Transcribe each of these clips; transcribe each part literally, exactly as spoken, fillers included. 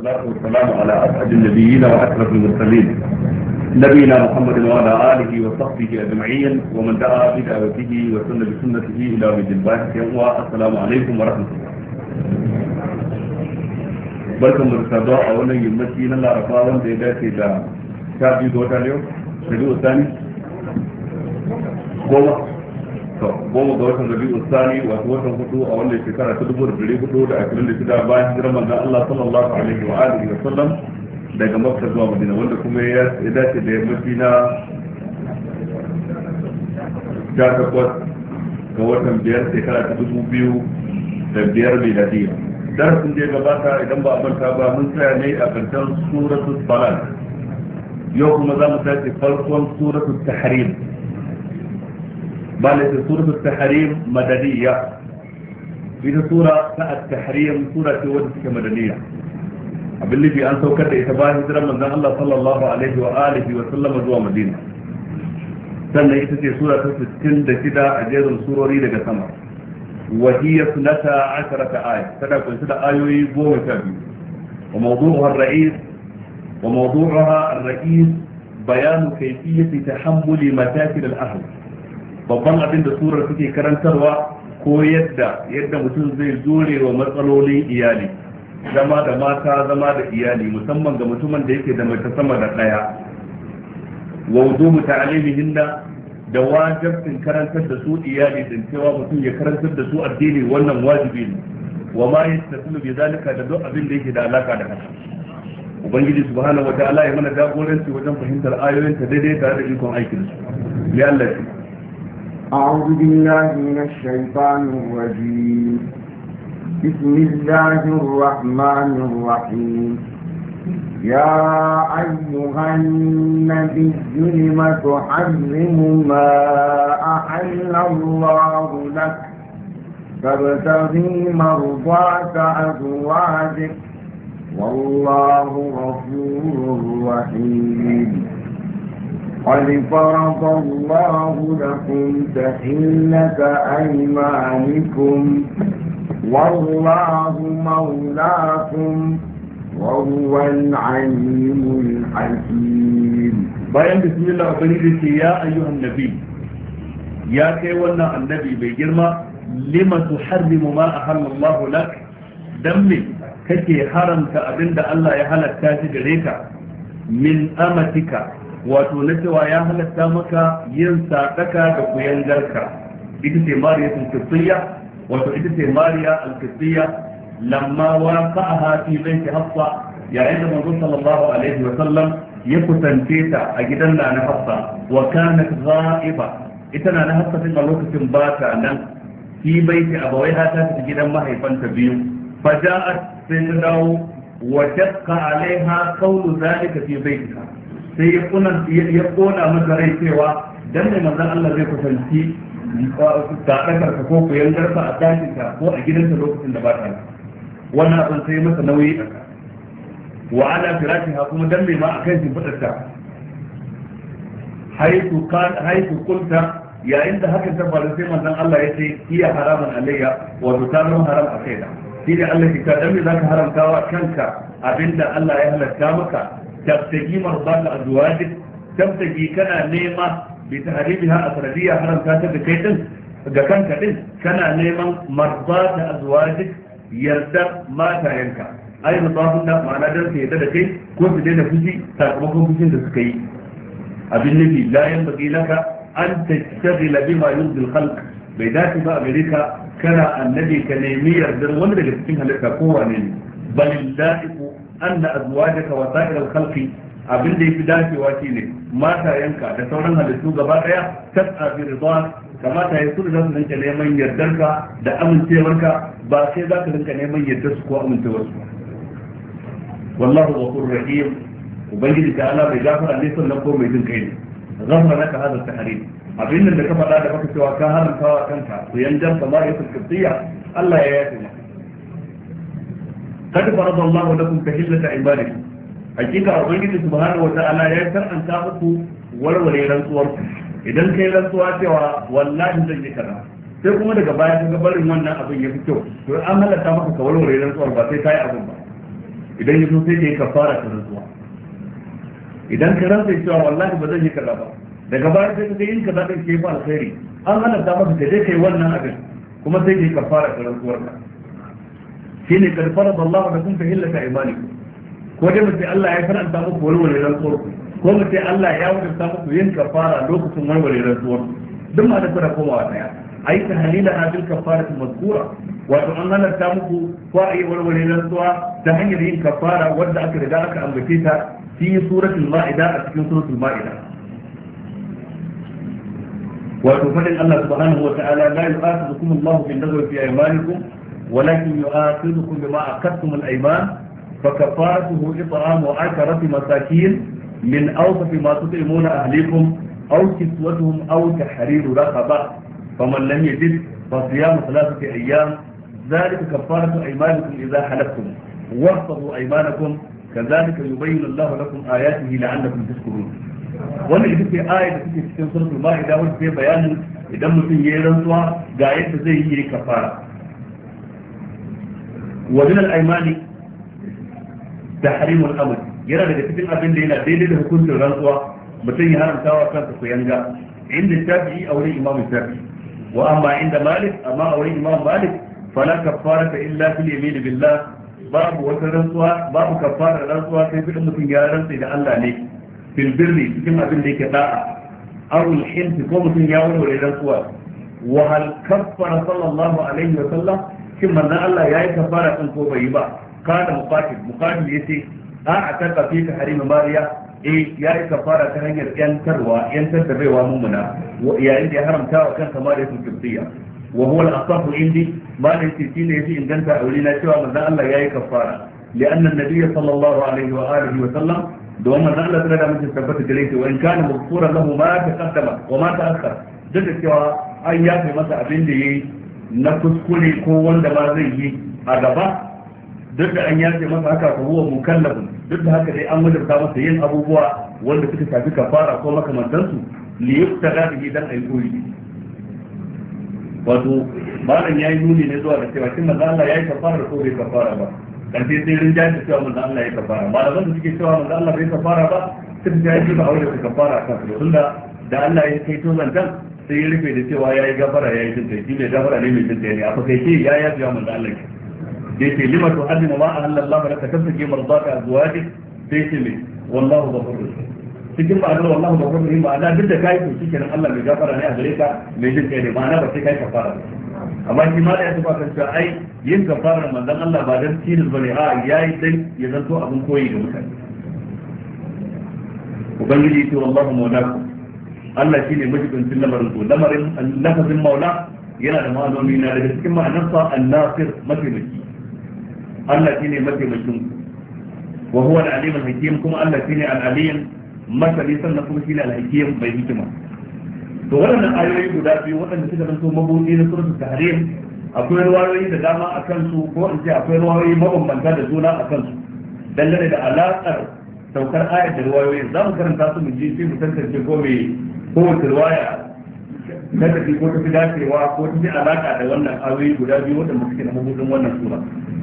والصلاة والسلام على أسعد النبيين وأشرف المرسلين نبينا محمد وعلى آله وصحبه أجمعين ومن دعا بدعوته وسن بسنته إلى يوم الدين. السلام عليكم ورحمة الله. barkan mu da saduwa a wannan yammaci na Laraba wanda ya dace da sha biyu ga watan yau Rabi'u Sani goma to goma ga watan Rabi'u Sani wato watan hudu a wannan shekara ta dubu da dari hudu da ashirin da shida bayan hijirar manzon Allah sallallahu alaihi wa alihi wa sallam daga Makka zuwa Madina, wanda kuma ya dace da yammaci na sha takwas ga watan biyar shekara ta dubu biyu da biyar miladiyya. darasin da ya gabata idan ba a manta ba mun tsaya ne a karshen suratul Talaq. Yau kuma za mu tashi farkon suratul Tahrim. Malaka suratul Tahrim madaniya. Ita sura ta at-Tahrim sura ce wadda take madaniya. Abin nufi an saukar da ita bayan hijirar manzon Allah sallallahu alaihi wa alihi wa sallama zuwa Madina. Sannan ita ce sura ta sittin da shida a jerin surori daga sama. وهي اثنتا عشرة آية تدعو كنت آيوي بوم تابي وموضوعها الرئيس وموضوعها الرئيس بيان كيفية تحمل مشاكل الأهل. babban abin da surar suke karantarwa ko yadda yadda mutum zai zure wa matsalolin iyali, zama da mata, zama da iyali, musamman ga mutumin da yake da mace sama da ɗaya. wa wujubu ta'limihinna da wajibin karantar da su iyali din cewa mutum ya karantar da su addini wannan wajibi ne. wa ma yastasilu bi zalika da duk abin da yake da alaka da haka. ubangiji subhanahu wataala ya mana jagoranci wajen fahimtar ayoyin ta daidai tare da ikon aikin su. ya Allah أعوذ بالله من الشيطان الرجيم. بسم الله الرحمن الرحيم. يا أيها النبي لم تحرم ما أحل الله لك تبتغي مرضات أزواجك والله غفور رحيم. قد فرض الله لكم تحلة أيمانكم والله مولاكم وهو العليم الحكيم. bayan bismillah ubangiji ce ya ayyuhan nabi, ya kai wannan annabi bai girma, lima tuharrimu ma ahalla Allah lak, dan me kake haramta abinda Allah ya halatta shi gare ka, min amatika, wato na cewa ya halatta maka yin sadaka da kuyangarka. ita ce mariya al-qibtiyya, wato ita ce mariya al-qibtiyya lamma waqa'aha fi baiti Hafsa, yayin da manzo sallallahu alaihi wa sallam ya kusance ta a gidan na Hafsa, wa kanat ghaiba, ita na Hafsa tun a lokacin ba ta nan, fi baiti abawaiha ta ta gidan mahaifanta biyu, faja'at sai ta dawo wa shaqqa alaiha qawlu zalika fi baitiha, sai ya kuna ya kona masa rai cewa dan ne manzon Allah zai kusanci sadakar ka ko kuyangarsa a dakinka ko a gidansa lokacin da ba ta nan. wannan abin sai masa nauyi a ka wa ala firashiha, kuma dan mai ma akan shi fitarta haitu kan haitu kunta, yayin da hakan ta faru sai manzon Allah ya ce iya haramun alayya, wato ta zama haram a kaina. shi ne Allah ya ce dan me zaka haramta wa kanka abinda Allah ya halatta maka, tabtagi marbata azwajik, tabtagi kana nema bi tahribiha asradiyya, haramta ta da kai din ga kanka din, kana neman marbata azwajik, yardar matayenka, ai mutafin da ma'ana dan su yadda da kai ko su daina fushi sakamakon fushin da suka yi. abin nufi la yanbaghi laka an tashtagila bima yurdi al-khalq, bai dace ba a gare ka kana annabi ka nemi yardar wani daga cikin halitta ko wane ne. bal la'iqu anna azwajaka wa sa'ir al-khalqi, abin da yafi dacewa shine matayenka da sauran halittu gaba daya tas'a bi ridwan, kamata ya su da su rinka neman yardarka da amincewarka, ba sai za ka rinka neman yardar su ko amincewarsu. wallahu ghafurur rahim, ubangiji ta Allah bai gafara ne sannan ko mai jin kai ne. ghafara laka hadha at-tahrim, abin da ka faɗa da baka cewa ka haramta wa kanka to yanjan kamar yake kibtiya, Allah ya yafe maka. kad farada Allah lakum tahillata ibadikum, hakika ubangiji subhanahu wa ta'ala ya taranta muku warware rantsuwar ku. idan kai rantsuwa cewa wallahi zan yi kaza, sai kuma daga baya ka ga barin wannan abin ya fi kyau, to an halatta maka ka warware rantsuwar ba sai kai abin ba. idan ya zo sai ka yi kafara ta rantsuwa idan ka rantsa cewa wallahi ba zan yi kaza ba daga baya sai ka ga yin kaza din ke fa alkhairi an halatta maka ka je kai wannan abin kuma sai ka yi kafara ta rantsuwar ka shine kad farada Allah lakum tahillata aymanikum ko dai mutai Allah ya faranta muku walwale rantsuwar ku ko mutai Allah ya wajabta muku yin kafara lokacin walwale rantsuwar ku duk ma da kuna komawa daya ai ta halila bil kafarati mazkura wato an halarta muku ko a yi walwale rantsuwa ta hanyar yin kafara wadda aka riga aka ambace ta fi suratul ma'ida a cikin suratul ma'ida wato fadin Allah subhanahu wa ta'ala la yu'akhidhukum Allahu bin lagwi fi aymanikum ولكن يؤاخذكم بما عقدتم الايمان فكفارته اطعام عشرة مساكين من اوسط ما تطعمون اهليكم او كسوتهم او تحرير رقبه فمن لم يجد فصيام ثلاثه ايام ذلك كفاره ايمانكم اذا حلفتم واحفظوا ايمانكم كذلك يبين الله لكم اياته لعلكم تشكرون wannan ita ce aya da take cikin suratul ma'ida wanda ke bayanin idan mutum ya yi rantsuwa ga yadda zai yi kafara ومن الأيمان تحريم الأمر yana daga cikin abin da yana daidai da hukuncin rantsuwa mutum ya haramta wa kansa ku yanga inda shafi'i a wurin imam shafi'i wa amma inda malik amma a wurin imam malik fala kaffarata illa fil yamin billah babu wata rantsuwa babu kaffara rantsuwa sai fidin mutum ya rantsa da Allah ne fil birri cikin abin da yake da'a aw al hinti ko mutum ya warware rantsuwa wa hal kaffara sallallahu alaihi wa sallam shin manzon Allah yayi kafara kan ko bai yi ba kana muqatil muqatil yace a ataka fi tahrim mariya eh yayi kafara ta hanyar yantarwa yantar da baiwa mumuna yayin da ya haramta wa kansa mariya su kibtiya wa huwa al-asah indi ma da yake shine yafi inganta aure na cewa manzon Allah yayi kafara lianna an-nabiy sallallahu alaihi wa alihi wa sallam don manzon Allah tana da mutum tabbata gare shi wa in kana maghfuran lahu ma taqaddama wa ma ta'akhkhara duk da cewa an yafe masa abin da yayi na kuskure ko wanda ma zai yi a gaba duk da an yace masa haka ko huwa mukallafun duk da haka dai an wajabta masa yin abubuwa wanda suka shafi kafara ko makamantansu li yuftada bihi dan ay koyi wato malam yayi nuni ne zuwa ga cewa kin manzo Allah yayi kafara ko bai kafara ba karfe sai rinja da cewa manzo Allah yayi kafara malaman da suke cewa manzo Allah bai kafara ba sai ya yi ba aure da kafara kan tunda da Allah ya kai to zantan sai ya rufe da cewa ya yi gafara ya yi jinta shi ne gafara ne mai jinta ne a fakaice ya yi yafiya manzo Allah ke da yake lima to hadina ma ahallallahu laka tabtaki mardaka azwaji sai ce me wallahu ghafurur cikin ma'anar wallahu ghafurur rahim ma'ana duk da kai to shikenan Allah mai gafara ne a gare ka mai jinta ne ma'ana ba sai kai kafara amma shi ma da ya tafi kan cewa ai yin kafara manzon Allah ba dan tilis bane a yayi dan ya zanto abin koyi ga mutane ubangiji ce wallahu mawlakum Allah shi ne majibincin lamarin ku lamarin lafazin maula yana da ma'anoni na daga cikin ma'anarsa an-nasir mataimaki Allah shi ne mataimakin wa huwa al-alim al-hakim kuma Allah shi ne al-alim masali sannan kuma shi ne al-hakim bai hikima to waɗannan ayoyi guda biyu waɗanda suka zanto mabudi na suratul tahrim akwai ruwayoyi da dama a kansu ko in ce akwai ruwayoyi mabambanta da juna a kansu dangane da alaƙar saukar ayat da ruwayoyin za mu karanta su mu ji sai mu tantance ko me kowace ruwaya ta tafi ko ta fi dacewa ko ta fi alaƙa da wannan ayoyi guda biyu waɗanda suke na mabudin wannan sura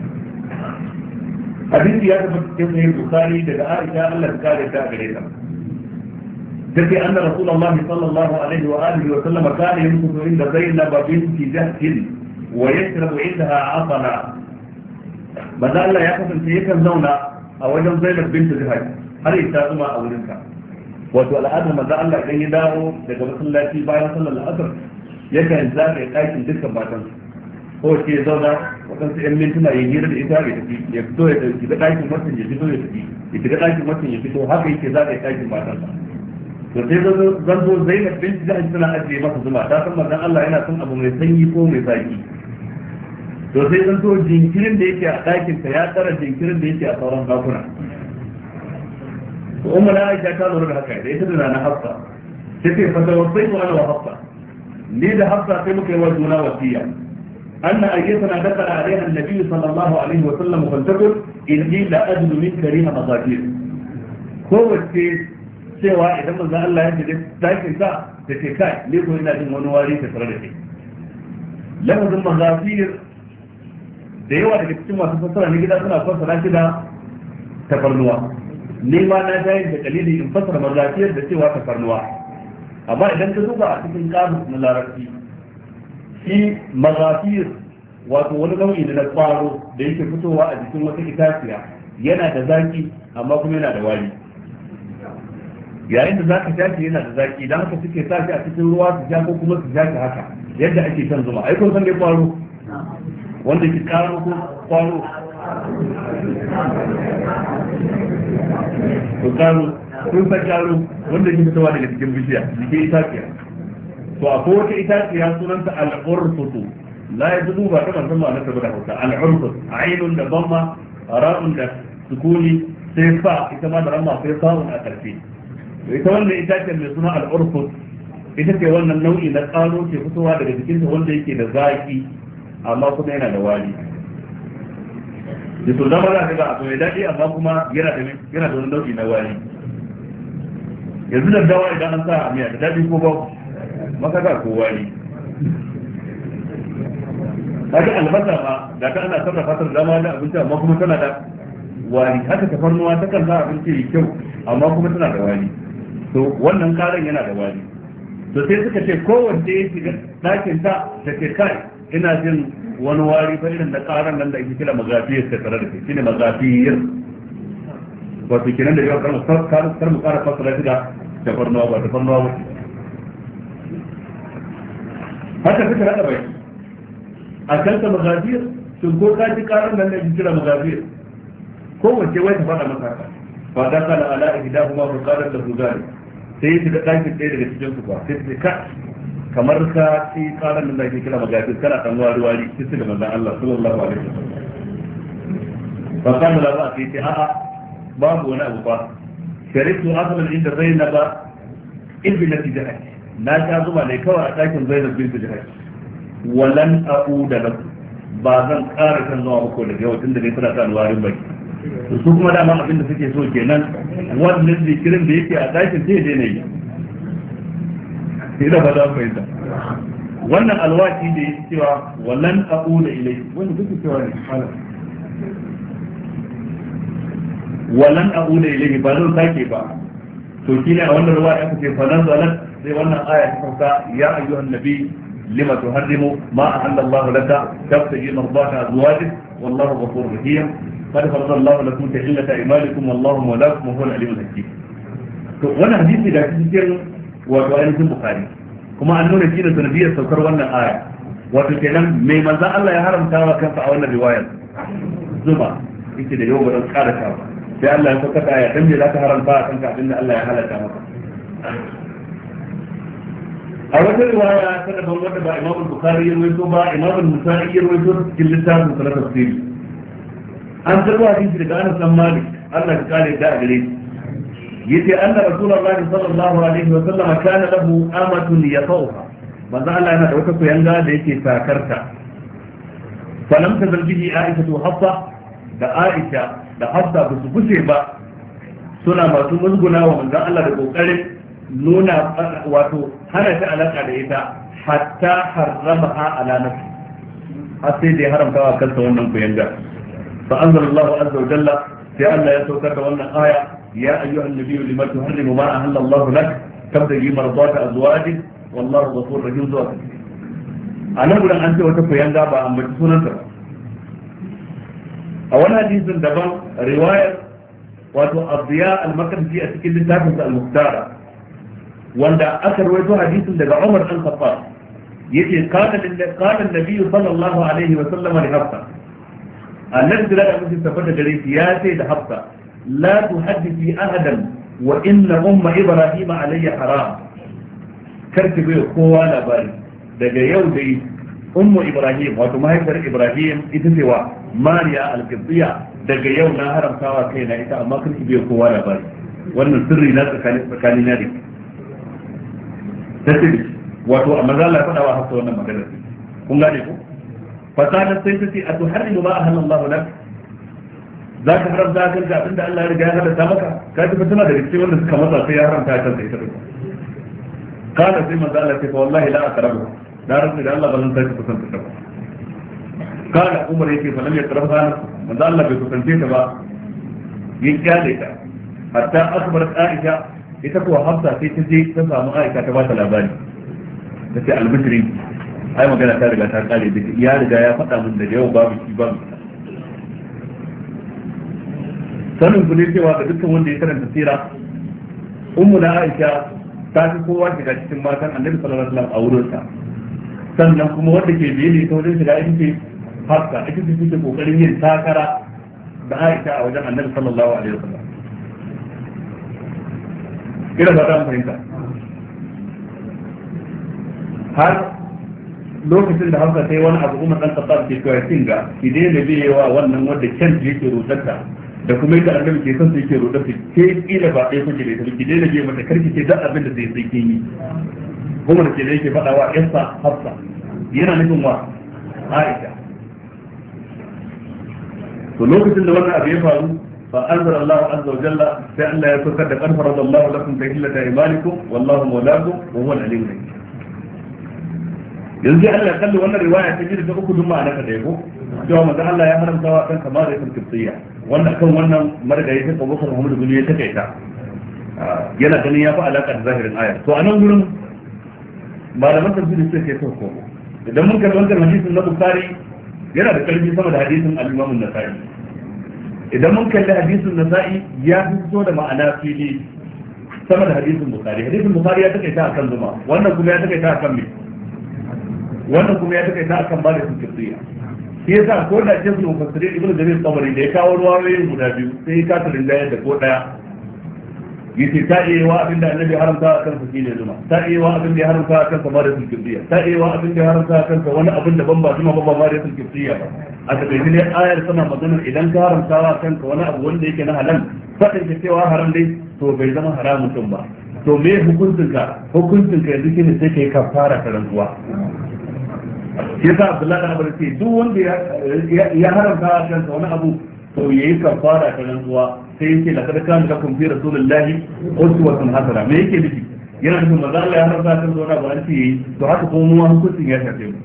hadisi ya tabbata cikin sahih bukhari daga Aisha Allah ta kare ta gare ta take anna rasulullahi sallallahu alaihi wa alihi wa sallam kana yamkutu inda zainab binti jahsh wa yashrabu indaha asala maza Allah ya kasance yakan zauna a wajen Zainab binti Jahsh har ya tsuma a wurin ka wato al'adar maza Allah idan ya dawo daga masallaci bayan sallar asr yakan zagaye ɗakin dukkan matan ko ce zauna waɗansu ƴan mintuna ya hira da ita ya tafi ya fito ya shiga ɗakin mutum ya fito ya tafi ya shiga ɗakin mutum ya fito haka yake zagaye ɗakin matansa to sai zanzo Zainab binti Jahsh tana ajiye masa zuma ta san manzon Allah yana son abu mai sanyi ko mai zaki to sai zanto jinkirin da yake a ɗakin ta ya tsara jinkirin da yake a sauran ɗakuna to umma na Aisha ta lura da haka da ita da na Hafsa sai ta fata wasai ko ana wa Hafsa ni da Hafsa sai muka yi wa juna wasiya anna ayyatana dakala alaiha annabi sallallahu alaihi wa sallam faltakul inni la ajdu min kariha mazakir kowace cewa idan manzo Allah ya ce dakin sa da ke kai ne ko ina jin wani wari ta tare da kai lafazin mazafir da yawa daga cikin masu fassara na gida suna fassara shi da tafarnuwa ni ma na jayin da dalili in fasara mazafiyar da cewa tafarnuwa amma idan ka duba a cikin kamus na larabci shi mazafiyar wato wani nau'i na kwaro da yake fitowa a jikin wata itaciya yana da zaki amma kuma yana da wari yayin da zaka sha shi yana da zaki dan haka suke sa shi a cikin ruwa su sha ko kuma su sha shi haka yadda ake shan zuma ai kun san dai kwaro wanda ke karo ko kwaro ko karo kun san karo wanda ke fitowa daga cikin bishiya jikin itaciya to akwai wata itaciya sunanta al-urfutu la yajuzu ba ta manzon ma na tabbata hausa al-urfut ainun da bamma ra'un da sukuni sai fa ita ma da ramma sai fa'un a karfi ita wannan itaciyar mai suna al-urfut ita ce wannan nau'i na tsaro ke fitowa daga jikinta wanda yake da zaki amma kuma yana da wari da to zama za ka ga abu mai daɗi amma kuma yana da yana da wani nau'i na wari yanzu da dawa idan an sa a miya da daɗi ko ba maka ga ko wari kaga albasa ma da ta ana sarrafa ta da dama da abinci amma kuma tana da wari haka tafarnuwa ta kan sa abinci mai kyau amma kuma tana da wari to wannan karan yana da wari to sai suka ce kowanne ya shiga ɗakin ta ta ce kai ina jin wani wari fa irin da karan nan da ake kira magafiyar ta tare da shi shine magafiyar wato kenan da yau kar mu kar mu kara fasara shi da tafarnuwa ba tafarnuwa ba haka suka rada bai a kanta magafiyar sun ko ka ji karan nan da ake kira magafiyar kowace wai ta faɗa masa haka fa da kana ala ihdahuma fa qala lahu zalik sai shi da ɗakin ɗaya daga cikin su ba sai su ka kamar ka ci karan nan da ake kira magafiyar kana dan wari wari sai su da manzon Allah sallallahu alaihi wasallam fa kana la ba sai ce a'a babu wani abu ba sharitu asalan inda zainaba ibnati jahaj na ta zuba ne kawai a ɗakin zainab bint jahaj walan a'uda lahu ba zan ƙara kan zuwa muku daga yau tun da dai suna sa warin baki su kuma dama abin da suke so kenan wannan zikirin da yake a ɗakin sai dai na yi sai da ba za mu fahimta wannan alwaci da yake cewa wallan aqula ilai wanda kuke cewa ne wallan aqula ilai ba zan sake ba to shine a wannan ruwa aka ce fa nan zalat sai wannan aya ta sauka ya ayyuhan nabi lima tuharrimu ma ahalla Allah laka tabtaji mardata azwajik wallahu ghafurur rahim قد فرض الله لكم تحلة أيمانكم والله مولاكم وهو العليم الحكيم. to wannan hadisi da cikin wato ainihin bukhari kuma an nuna shi da sanadiyar saukar wannan aya wato kenan mai manzo Allah ya haramta wa kansa a wannan riwayar zuma yake da yau baran kada ta ba sai Allah ya saukar da aya dan me zaka haramta a kanka abinda Allah ya halaka maka a wata riwaya ta da wanda ba Imam Bukhari ya rawaito ba Imam Musa'i ya rawaito cikin littafin sa na tafsiri an karbo hadisi daga Anas bin Malik Allah ya kare da gare shi yace anna Rasulullah sallallahu alaihi wa sallam kana lahu amatun yatawha manzo Allah yana da wata kuyanga da yake sakarta falam tazal bihi Aisha wa Hafsa da Aisha da Hafsa ba su kushe ba suna masu musguna wa manzo Allah da kokarin nuna wato hana ta alaka da ita hatta harramaha ala nafsi har sai da haramta wa kansa wannan kuyanga فأنزل الله عز وجل في أن يتوكل وأن آية يا أيها النبي لما تحرم ما أهل الله لك تبتغي مرضات أزواجك والله غفور رحيم زواج أنا أقول أن أنت وتفو ينجا بأن بتسونا ترى أولا حديث دبا رواية وأتو الضياء المقدسي أتكلم التافة المختارة وأن أكر ويتو حديث دبا عمر بن الخطاب يتي قال قال النبي صلى الله عليه وسلم لحفصة النبي لا يمكن تفرد جريس يا سيد حفصة لا تحدثي أحدا وإن أم إبراهيم علي حرام كرتب قوة لباري دقا يودي أم إبراهيم وتمهيسر إبراهيم إتسوى ماريا القبطية دقا يونا هرم سوا كينا إتا أما كرتب قوة لباري وأن السر ناس كان نادي تسبب وتو أمزال لا فنوا حفصة وانا مكذب كم لا نقول فقالت سيدتي أتحرم ما أهل الله لك ذاك حرم ذاك الجعب عند الله رجاء هذا سامك كاتب فتنا ذلك سيوان نسكى مطلع في حرم تاكل سيدتي قال سيما ذلك فوالله لا أقربه لا رسل الله بلن تاكل فسنت شبه قال عمر يكي فلم يقربها من ذا الله بسنتي تبا yin kyale ta hatta akbar Aisha ita kuwa Hafsa sai ta je ta samu Aisha ta ba ta labari ta ce albishiri ai magana ta riga ta kare da ya riga ya faɗa min da yau babu shi babu sanin ku ne cewa ga dukkan wanda ya karanta sira ummu na Aisha ta fi kowa shiga cikin matan Annabi sallallahu alaihi wasallam a wurinsa sannan kuma wanda ke biye ne ta wajen shiga ita ce Hafsa ita ce take kokarin yin takara da Aisha a wajen Annabi sallallahu alaihi wasallam kira ba ta fahimta har lokacin da Hafsa ta yi wani abu Umar dan Khattab ke cewa kinga ki daina biyewa wannan wanda kyan yake rutarta da kuma yadda Annabi ke son su yake rutarta ke kila ba ɗaya kuke da ita ki daina biye mata karki ce duk abin da zai sai kin yi Umar ke da yake faɗa wa Yassa Hafsa yana nufin wa Aisha to lokacin da wannan abu ya faru fa anzara Allahu azza wa jalla sai Allah ya saukar da qad faradallahu lakum tahillata imanikum wallahu mawlakum wa huwa al-alim al-hakim yanzu Allah ya kalli wannan riwaya ta jira ta uku dun ma'ana ka da yabo cewa manzo Allah ya haramta wa kan kamar da kirkiyya wanda kan wannan margayi ta Abu Bakar Muhammad bin ya take ta yana ganin ya fi alaka da zahirin ayar to anan gurin malaman tafsiri sai ke to ko idan mun karɓi wannan hadisin na Bukhari yana da kalbi sama da hadisin al-Imam an-Nasa'i idan mun kalli hadisin Nasa'i ya fito da ma'ana fili sama da hadisin Bukhari hadisin Bukhari ya take ta akan zuma wannan kuma ya take ta akan me wannan kuma ya take ta akan bada kirkiyya shi yasa ko da jinsu mufassiri ibnu jarir tabari da ya kawo ruwayoyin guda biyu sai ya kasa rinjayar da ko daya yace ta iya wa abinda annabi haramta a kansa shine zuma ta iya wa abinda ya haramta a kansa bada kirkiyya ta iya wa abinda ya haramta a kansa wani abin da ban ba zuma ba ba bada kirkiyya ba a takaice ne ayar tana magana idan ka haramta wa kanka wani abu wanda yake na halal fadin ka cewa haram dai to bai zama haramun tun ba to me hukuncinka hukuncinka yanzu shine sai kai kafara ta rantsuwa yasa Abdullahi dan Abbas ce duk wanda ya haramta kansa wani abu to yayi kafara ta rantsuwa sai yake la kada kan lakum fi rasulillahi uswatun hasana me yake nufi yana nufin manzo Allah ya haramta kansa wani abu an ce yayi to haka kuma mu hukuncin ya shafe mu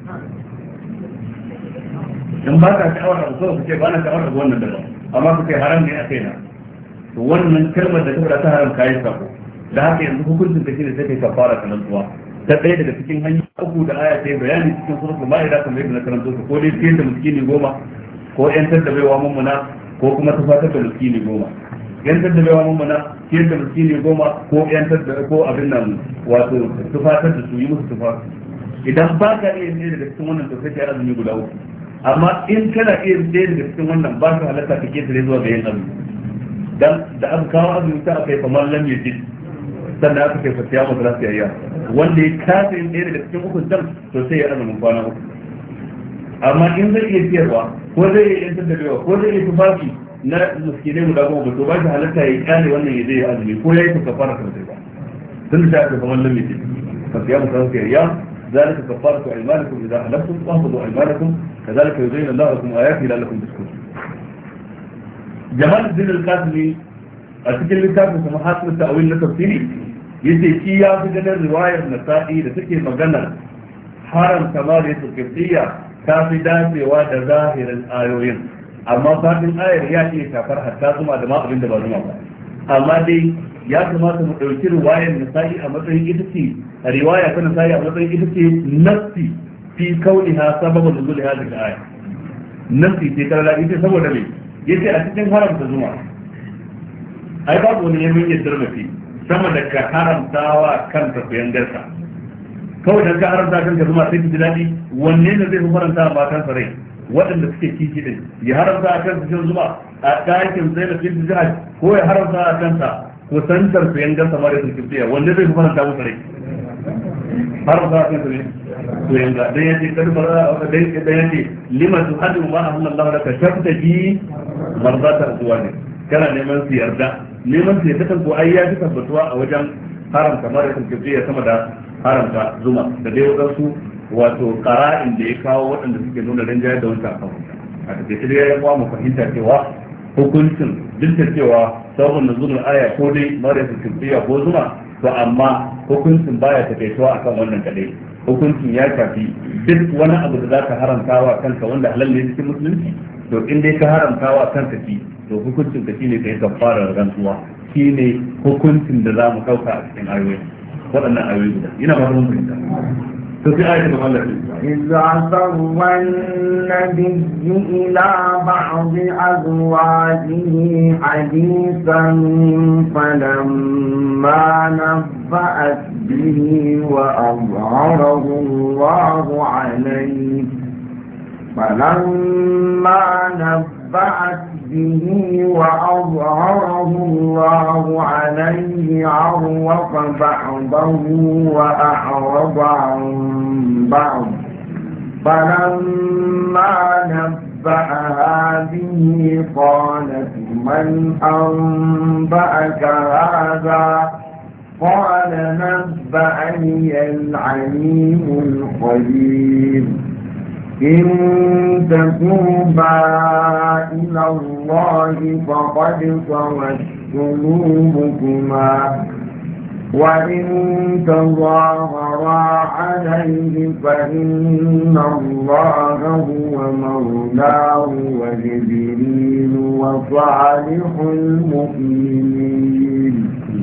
in ba ka sha'awar abu so kace ba na sha'awar abu wannan daban amma kace haram ne a kaina to wannan kalmar da ta ta haram kai sako da haka yanzu hukuncin da shine sai kai kafara ta rantsuwa ta ɗaya daga cikin hanyoyi uku da aya ta yi bayani cikin suratul ma'ida kamar yadda na karanto su ko dai ciyar da miskini goma ko yantar da baiwa mummuna ko kuma tufatar da miskini goma yantar da baiwa mummuna ciyar da miskini goma ko yantar da ko abin nan wato tufatar da su yi musu tufafi idan ba ka iya ɗaya daga cikin wannan to sai ka azumi guda uku amma in kana iya ɗaya daga cikin wannan ba ka halatta ka ketare zuwa ga yin azumi dan da aka kawo azumi ta aka yi kamar lam yajid sannan aka kai fasiya masu rasiyayya wanda ya kasa yin ɗaya daga cikin hukuntar to sai ya azumin kwana uku amma in zai iya siyarwa ko zai iya yantar da baiwa ko zai iya tufafi na miskinai guda goma to ba shi halatta ya kyale wannan ya zai azumi ko ya yi ta kafara kan sai ba tun da ta kamar lam yajid fasiya masu rasiyayya ذلك كفارة أيمانكم إذا حلفتم واحفظوا أيمانكم كذلك يبين الله لكم آياته لعلكم تشكرون. جمال الدين القاسمي a cikin littafin sa mahasin ta'awil na tafsiri yace shi ya fi ganin riwayar Nasa'i da take maganar haram kamar yadda kifiyya ta fi dacewa da zahirin ayoyin amma fadin ayar ya ce kafar hatta zuma da ma abin da ba zuma ba amma dai ya kamata mu ɗauki riwayar Nasa'i a matsayin ita ce riwaya ta Nasa'i a matsayin ita ce nafsi fi kauniha sababun nuzul hadhihi al-aya nafsi ce kala ita saboda me yace a cikin haramta zuma ai babu wani yamin yin darmafi sama da ka haramtawa kanka kuyan garka kawai dan ka haramta kanka zuma sai ka ji daɗi wanne ne zai fi faranta a matansa rai waɗanda suke kishi din ya haramta a kansa shan zuma a ɗakin zai da fil jihad ko ya haramta a kansa kusantar kuyan garka mara sun kifiya wanne zai fi faranta musu rai haramta a kansa ne kuyan ga dan yace kada fara dan yace lima tuhadu ma Allah laka tabtaji marzata azwajik kana neman su yarda neman su yarda kan ko ai ya fi tabbatuwa a wajen haramta mara sun kifiya sama da haramta zuma da dai wadansu wato qara'in da ya kawo waɗanda suke nuna rinjayar da wancan abu a take sai ya yi mu fahimta cewa hukuncin duk da cewa sabon nuzulul aya ko dai mara sun kifiya ko zuma to amma hukuncin baya takaituwa akan wannan kadai hukuncin ya shafi duk wani abu da zaka haramta wa kanka wanda halal ne cikin musulunci to in dai ka haramta wa kanka shi to hukuncin ka shine kai kafarar rantsuwa shine hukuncin da zamu dauka a cikin ayoyi waɗannan ayoyi guda ina ba mun fahimta to sai ayatul Allah إذا سر النبي إلى بعض أزواجه حديثا فلما نبأت به وأظهره الله عليه فلما نبأت به وأظهره الله عليه عرف بعضه وأعرض عن بعض فلما نبأها به قالت من أنبأك هذا قال نبأني العليم الخبير إن تتوبا إلى الله فقد صغت قلوبكما وإن تظاهرا عليه فإن الله هو مولاه وجبريل وصالح المؤمنين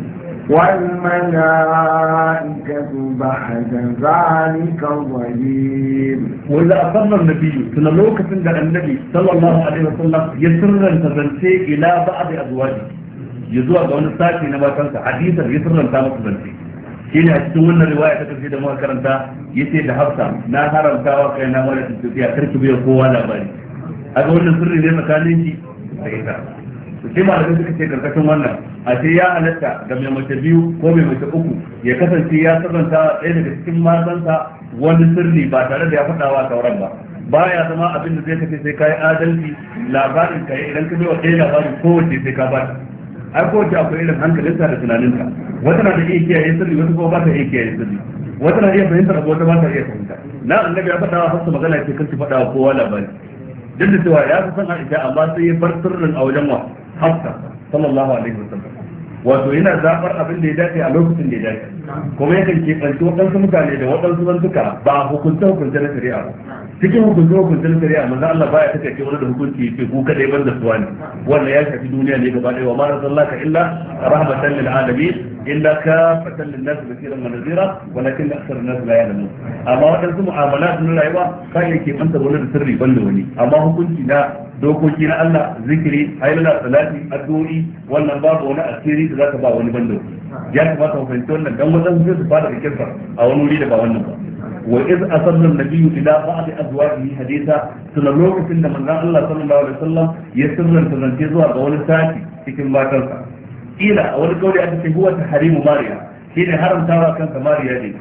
والملائكة بعد ذلك ظهير. وإذا أصر النبي سنلوك عند النبي صلى الله عليه وسلم يسر تزنتي إلى بعض أزواجه يزوى دون الساكي نباتنسا حديثا يسر تزنتي shine a cikin wannan riwaya ta karshe da muka karanta yace da Hafsa na haramtawa kai na mara tafiya karki bai kowa labari aga wannan sirri ne tsakanin shi da ita sai malamai suka ce karkashin wannan a ce ya halatta ga mai mace biyu ko mai mace uku ya kasance ya sabanta ɗaya daga cikin matansa wani sirri ba tare da ya faɗa wa sauran ba baya zama abin da zai kace sai kai adalci labarin ka idan ka bai wa ɗaya labarin kowace sai ka bata ai kowace akwai irin hankalinsa da tunaninka wata na da iya kiyaye sirri wata kuma ba ta iya kiyaye sirri wata na iya fahimtar abu wata ba ta iya fahimta na annabi ya faɗa wa hafsa magana ce kan ki faɗa wa kowa labari duk da cewa ya fi san Aisha amma sai ya bar sirrin a wajen wa hafsa sallallahu alaihi wasallam wato yana zabar abin da ya dace a lokacin da ya dace kuma yakan ke kanci waɗansu mutane da waɗansu zantuka ba hukunta hukunta na shari'a ba cikin hukunta hukunta na shari'a manzo Allah baya take ce wani da hukunci ce ku kadai banda suwa ne wannan ya shafi duniya ne gaba ɗaya wa ma arsalnaka illa rahmatan lil alamin illa kafatan lin nas basiran wa nadhira walakin akthar an-nas la ya'lamun amma waɗansu mu'amalat na rayuwa kai yake manta wani da sirri banda wani amma hukunci na dokoki na Allah zikiri haylala salati addu'i wannan babu wani asiri da zaka ba wani banda ya kamata ku fahimci wannan dan wajen sai su fara fikirsa a wani wuri da ba wannan ba wa iz asalla an-nabiyyu ila ba'd azwajihi haditha tun lokacin da manzon Allah sallallahu alaihi wasallam ya sirranta zance zuwa ga wani sati cikin matarsa ila a wani kauli aka ce huwa tahrimu mariya shine haramtawa kansa mariya ne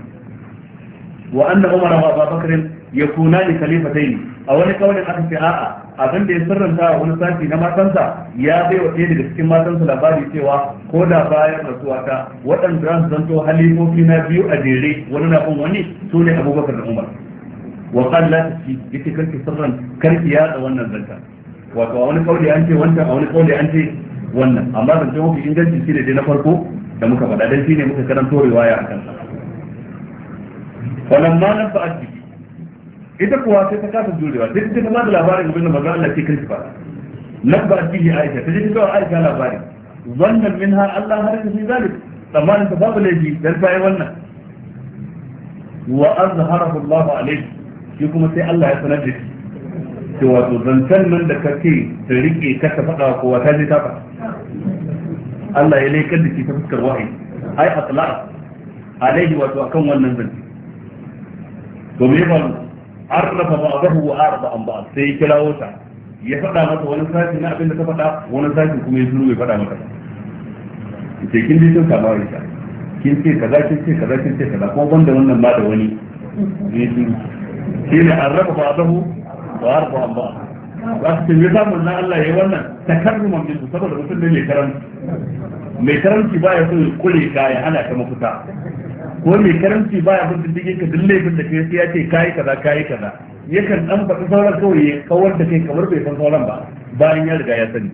wa anna umar wa abubakar yakunani khalifatayn a wani kaulin aka ce a'a abin da ya sirranta wa wani sashi na matansa ya bai wa ɗaya daga cikin matansa labari cewa ko da bayan rasuwa ta waɗanda za su zanto halifofi na biyu a jere wani na bin wani su ne abubakar da umar wa kan la ta ci yake karki sirran karki yaɗa wannan zanta wato a wani kauli an ce wancan a wani kauli an ce wannan amma zance mafi inganci shi ne dai na farko da muka faɗa dan shi ne muka karanto riwaya a kansa falamma nan ba'ad biki ita kuwa sai ta kasa jurewa sai ta kama da labarin abin da manzo Allah ke kanki fara nan ba'ad biki Aisha ta ji cewa Aisha labari wannan minha Allah har ta fi zalik tsammanin ta babu laifi dan ta yi wannan wa azharahu Allah alayhi shi kuma sai Allah ya sanar da shi cewa to zancen nan da kake da rike ka ta faɗa kowa ta je ta faɗa Allah ya laikar da shi ta fuskar wahayi ai atla alaihi wato akan wannan zance to me ba arrafa ba'dahu wa arda an ba'd sai ya kirawo ta ya faɗa mata wani sashi na abin da ta faɗa wani sashi kuma ya zuru ya faɗa mata sai kin ji tun kama ita kin ce kaza kin ce kaza kin ce kaza kuma banda wannan ma da wani shi ne arrafa ba'dahu wa arda an ba'd za su ce me samun na Allah ya yi wannan takarruman bin saboda mutum ne mai karanci mai karanci ba ya so ya kule ka ya hana ka mafita ko mai karanci ba ya bin diddigin ka duk laifin da kai sai ya ce kayi kaza kayi kaza yakan dan faɗi sauran kawai ya kawar da kai kamar bai san sauran ba bayan ya riga ya sani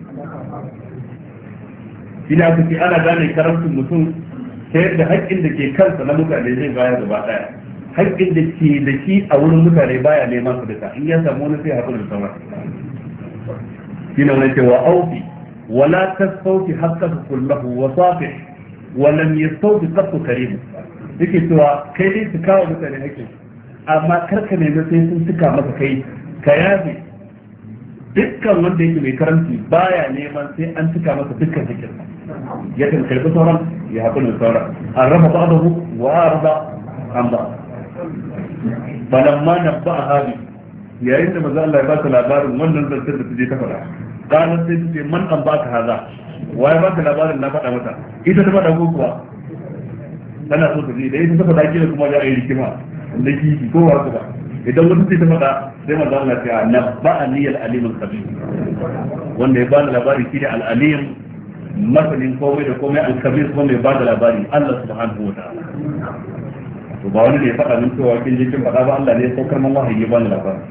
ina aka ce ana gane karancin mutum ta yadda haƙƙin da ke kansa na mutane zai bayar gaba ɗaya haƙƙin da ke da shi a wurin mutane baya neman su duka in ya samu wani sai haƙuri da sauran shi ne wani cewa aufi wala tasfauti haqqaka kullahu wa safih wa lam yastawfi qattu karim yake cewa kai dai su kawo mutane haƙƙin amma karka nemi sai sun suka maka kai ka yafe dukkan wanda yake mai karanci baya neman sai an cika masa dukkan haƙƙin ya kan karbi sauran ya haƙuri da sauran an raba ba'dahu wa arda an ba balamma na ba a hali yayin da maza Allah ya baka labarin wannan zantar da je ta faɗa ranar sai ce man an baka haza waye baka labarin na faɗa mata ita ta faɗa ko kuwa tana so ta je da ita ta faɗa kila kuma ya yi rikima da kishi ko wa ba idan wata ce ta faɗa sai maza Allah ya ce na ba aniyal alimul khabir wanda ya bani labari shine al-alim masanin komai da komai al-khabir kuma mai bada labari Allah subhanahu wa ta'ala to ba wani ne ya faɗa min cewa kin je kin faɗa ba Allah ne ya saukar man wahayi ba ni labari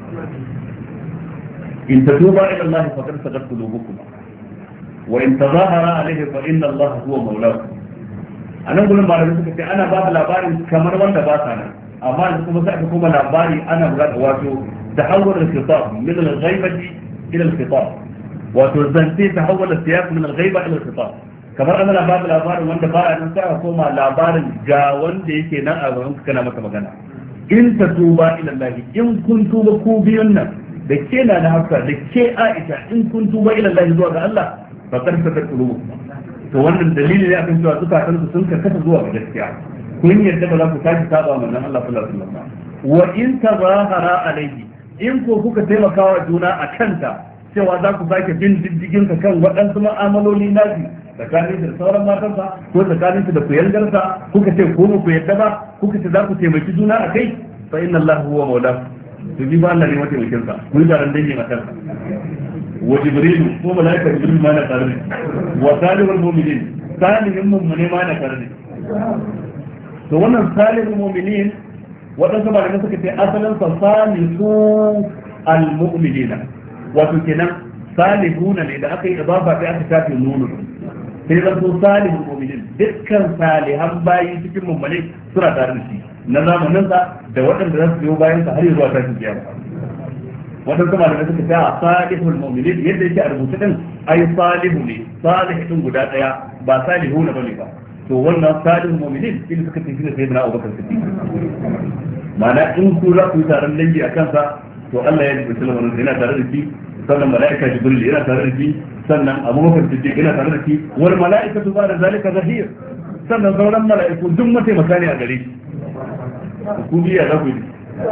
in tatuba ila Allah faqad sadat qulubukum wa in tazahara alayhi fa inna Allah huwa mawlakum anan gurin malamai suka ce ana ba da labarin kamar wanda ba sa nan amma da kuma sai aka kuma labari ana buƙata wato tahawwur al-khitab min al-ghaibati ila al-khitab wato zance tahawwur al-siyaq min al-ghaiba ila al-khitab kamar ana labarin labarin wanda ba a nan sai a koma labarin ga wanda yake nan a gaban kana maka magana in ta tuba ila Allah in kun tuba ku biyun nan da ke na na hafsa da ke Aisha in kun tuba ila Allah zuwa ga Allah fa kar ta kulu to wannan dalili ne akan cewa zukatan su sun karkata zuwa ga gaskiya kun yadda ba za ku tashi saba manzon Allah sallallahu alaihi wasallam wa in tazahara alaihi in ko kuka taimaka wa juna a kanta cewa za ku sake bin diddigin ka kan waɗansu ma'amaloli naji tsakanin da sauran matansa ko tsakanin da ku yardarsa kuka ce ko ku yadda ba kuka ce za ku taimaki juna a kai fa inna Allah huwa mawla to bi ba Allah ne mataimakin sa ku da ran dangi matan wa jibril ko malaika jibril ma na tare wa salihul mu'minin salihin mu'mini ma na tare to wannan salihul mu'minin wadansu malamai suka ce asalin sa salihu al mu'minina wato kenan salihuna ne da aka yi idafa sai aka shafe nunu sai zan so salihul mu'minin dukkan salihan bayi cikin mummune suna tare da shi na zamanin sa da waɗanda za su biyo bayan sa har zuwa tashin kiyama waɗansu malamai suka ce a salihul mu'minin yadda yake a rubuce din ai salihu ne salih din guda daya ba salihu na bane ba to wannan salihul mu'minin shi suka ce shi ne sayyidina Abubakar Siddiq ma'ana in ku za ku yi taron dangi a kansa to Allah ya rubuta lamarin yana tare da shi sannan mala'ika Jibril yana tare da shi sannan Abubakar Siddiq yana tare da shi wal mala'ikatu ba da zalika zahir sannan sauran mala'iku duk mataimaka ne a gare shi ku biya za ku yi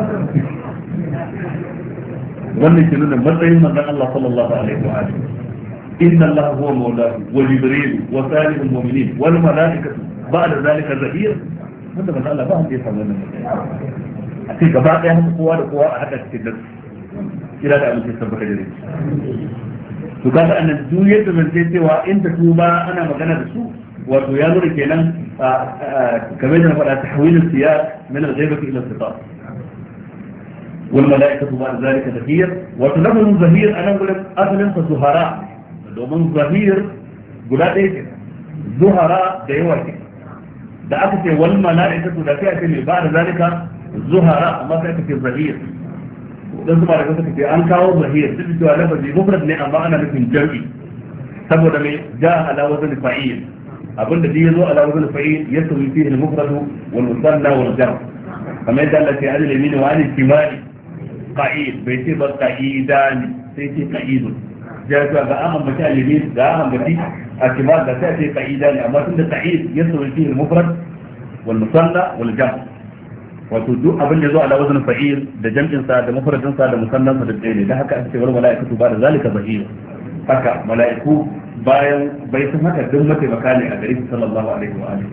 wannan ke nuna matsayin manzon Allah sallallahu alaihi wa alihi inna Allah huwa mawlahu wa jibril wa salihul mu'minin wal mala'ikatu ba'da zalika zahir wanda manzon Allah ba wanda ya samu wannan a cikin gaba ɗaya haka kowa da kowa a haka cikin nasu kira da abin da tabbata da shi to kaga annan duk yadda zan ce cewa in ta tuba ana magana da su wato ya nuna kenan kamar da na faɗa tahwilul siyaq min al-ghaibati ila al-khitab wal mala'ikatu ba'da zalika zahir wa tunabu zahir anan gurin asalin sa zuhara domin zahir guda ɗaya ce zuhara da yawa ce da aka ce wal mala'ikatu da sai aka ce ba'da zalika zuhara amma sai aka ce zahir dan kuma da suka ce an kawo zahir duk da lafazi mufrad ne amma ana nufin jam'i saboda mai ja ala wazn fa'il abinda da yazo ala wazn fa'il yasawi fihi al-mufrad wal musanna wal jam' kamar yadda Allah ya adala min wa al kimani qa'id bai ce ba qa'idani sai ce qa'idun ja ga ga amma mace alimin da amma mace a kimar da sai ce qa'idani amma tunda qa'id yasawi fihi al-mufrad wal musanna wal jam' wato duk abin da zo ala wazn fa'il da jam'in sa da mufradin sa da musannan sa da tsaye da haka ake cewa mala'ikatu ba da zalika zahir haka mala'iku bayan bai san haka duk mataimaka ne a gare shi sallallahu alaihi wa alihi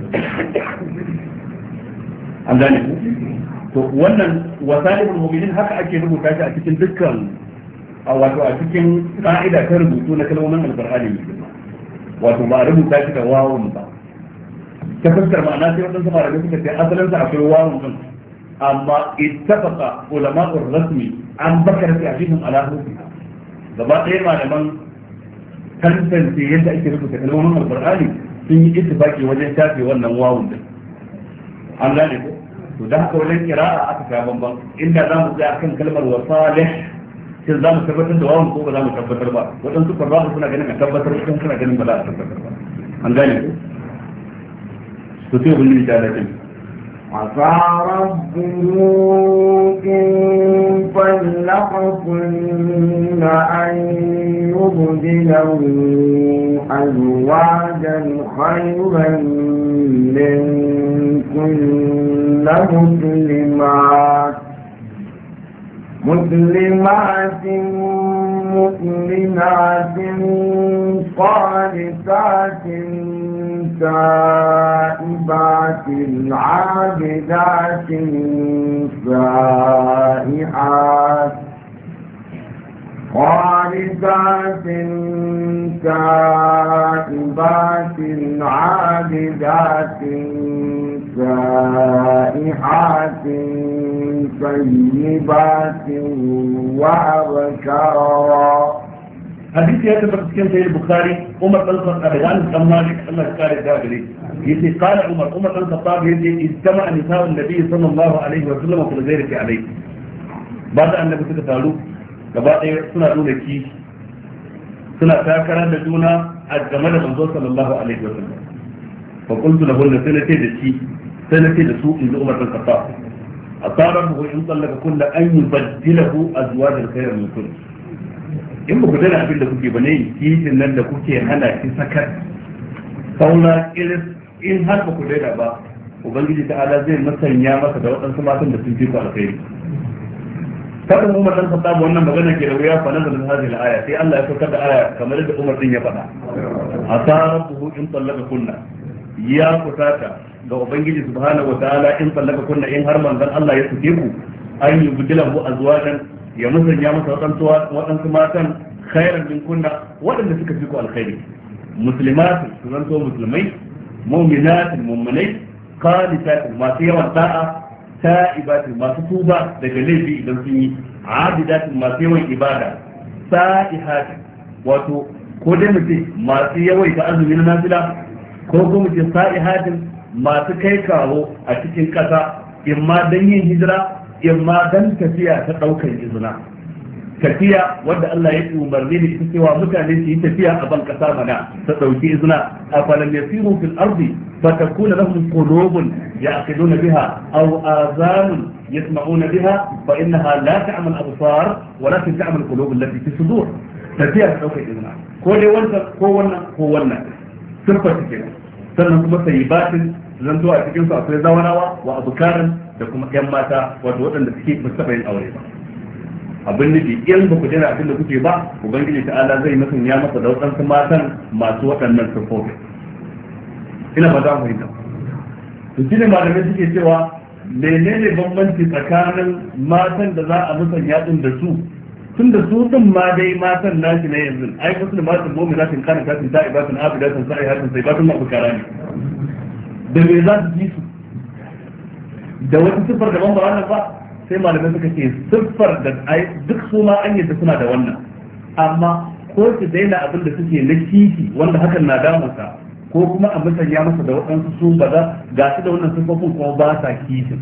an gane ku to wannan wasalihul mu'minin haka ake rubuta shi a cikin dukkan wato a cikin ka'ida ta rubutu na kalmomin alqur'ani wato ba a rubuta shi da wawun ba ta fuskar ma'ana sai wadansu malamai suka ce asalin sa akwai wawun din amma ittafaqa ulama'ur rasmi an bakar fi ajihim ala hukum gaba ɗaya malaman tantance yadda ake rubuta kalmomin alqur'ani sun yi ittifaki wajen shafe wannan wawun din an gane ko to da haka wajen kira'a aka ta bamban inda za mu tsaya akan kalmar wa salih shin za mu tabbatar da wawan ko ba za mu tabbatar ba waɗansu farbahu suna ganin a tabbatar waɗansu suna ganin ba za a tabbatar ba an gane ku to sai ubangiji ta lafiya عسى ربه إن طلقكن أن يبدله أزواجا خيرا منكن مسلمات مسلمات مؤمنات قانتات تائبات عابدات سائحات خالدات تائبات عابدات سائحات طيبات وأبكارا. حديث يا تبارك كان سيد البخاري عمر بن الخطاب عن مالك الله قال الداخلي يتي قال عمر عمر بن الخطاب يتي اجتمع نساء النبي صلى الله عليه وسلم في الغيرة عليه بعد أن النبي تتفاعلوا gaba ɗaya suna nuna kishi suna takarar da juna a game da manzo sallallahu alaihi wa sallam fa qultu lahu sai na ce da shi sai na ce da su in ji Umar bin Khattab asarahu in sallaka kullu an yubaddilahu azwajan khayran min kulli in ba ku dana abin da kuke bane kishin nan da kuke hana shi sakar sauna iris in har ba ku daina ba ubangiji ta'ala zai masanya masa da waɗansu matan da sun fi ku alkhairi kada Umar dan Khattab wannan magana ke da wuya fa nazalin hadhihi al-aya sai Allah ya saukar da aya kamar da Umar din ya faɗa asarahu in sallaka kunna ya kusata ga ubangiji subhanahu wataala in sallaka kunna in har manzon Allah ya suke ku an yubdilahu azwajan ya musanya masa wadansu wadansu matan khairan min kunna wadanda suka fi ku alkhairi muslimat su zanto musulmai mu'minat mu'minai qanitat masu yawan ta'a ta'ibatin masu tuba daga laifi idan sun yi abidatin masu yawan ibada sa'ihatin wato ko dai mutum masu yawai ta azumi na nafila ko kuma mutum sa'ihatin masu kai kawo a cikin ƙasa imma don yin hijira imma don tafiya ta ɗaukar izina tafiya wanda Allah ya yi umarni da ita cewa mutane su yi tafiya a ban ƙasa mana ta ɗauki izina a falam yasiru fil ardi فتكون لهم قلوب يعقلون بها أو آذان يسمعون بها فإنها لا تعمل الأبصار ولكن تعمل القلوب التي في الصدور تفيها سوف إذنها كل وانت كونا كونا سرفة كده sannan kuma sayyibatin zanto a cikin su akwai zawarawa wa abukarin da kuma yan mata wato waɗanda suke ba taɓa yin aure ba abin nufi in ba ku jira abin da kuke ba ubangiji ta'ala zai musanya masa da waɗansu matan masu waɗannan sufofi ina ba za mu yi ta to shi ne malamai suke cewa menene bambanci tsakanin matan da za a musanya din da su tun da su din ma dai matan nashi na yanzu ai musulmatin mu'minatin kana katin ta'ibatin abidatin sa'ihatin sayyibatin mabukara ne da me za su ji su da wata siffar da ban ba wannan ba sai malamai suka ce siffar da duk su ma an yadda suna da wannan amma ko su daina abin da suke na kishi wanda hakan na damunsa ko kuma a musanya masa da waɗansu su ba za ga su da wannan sufofin kuma ba sa kishin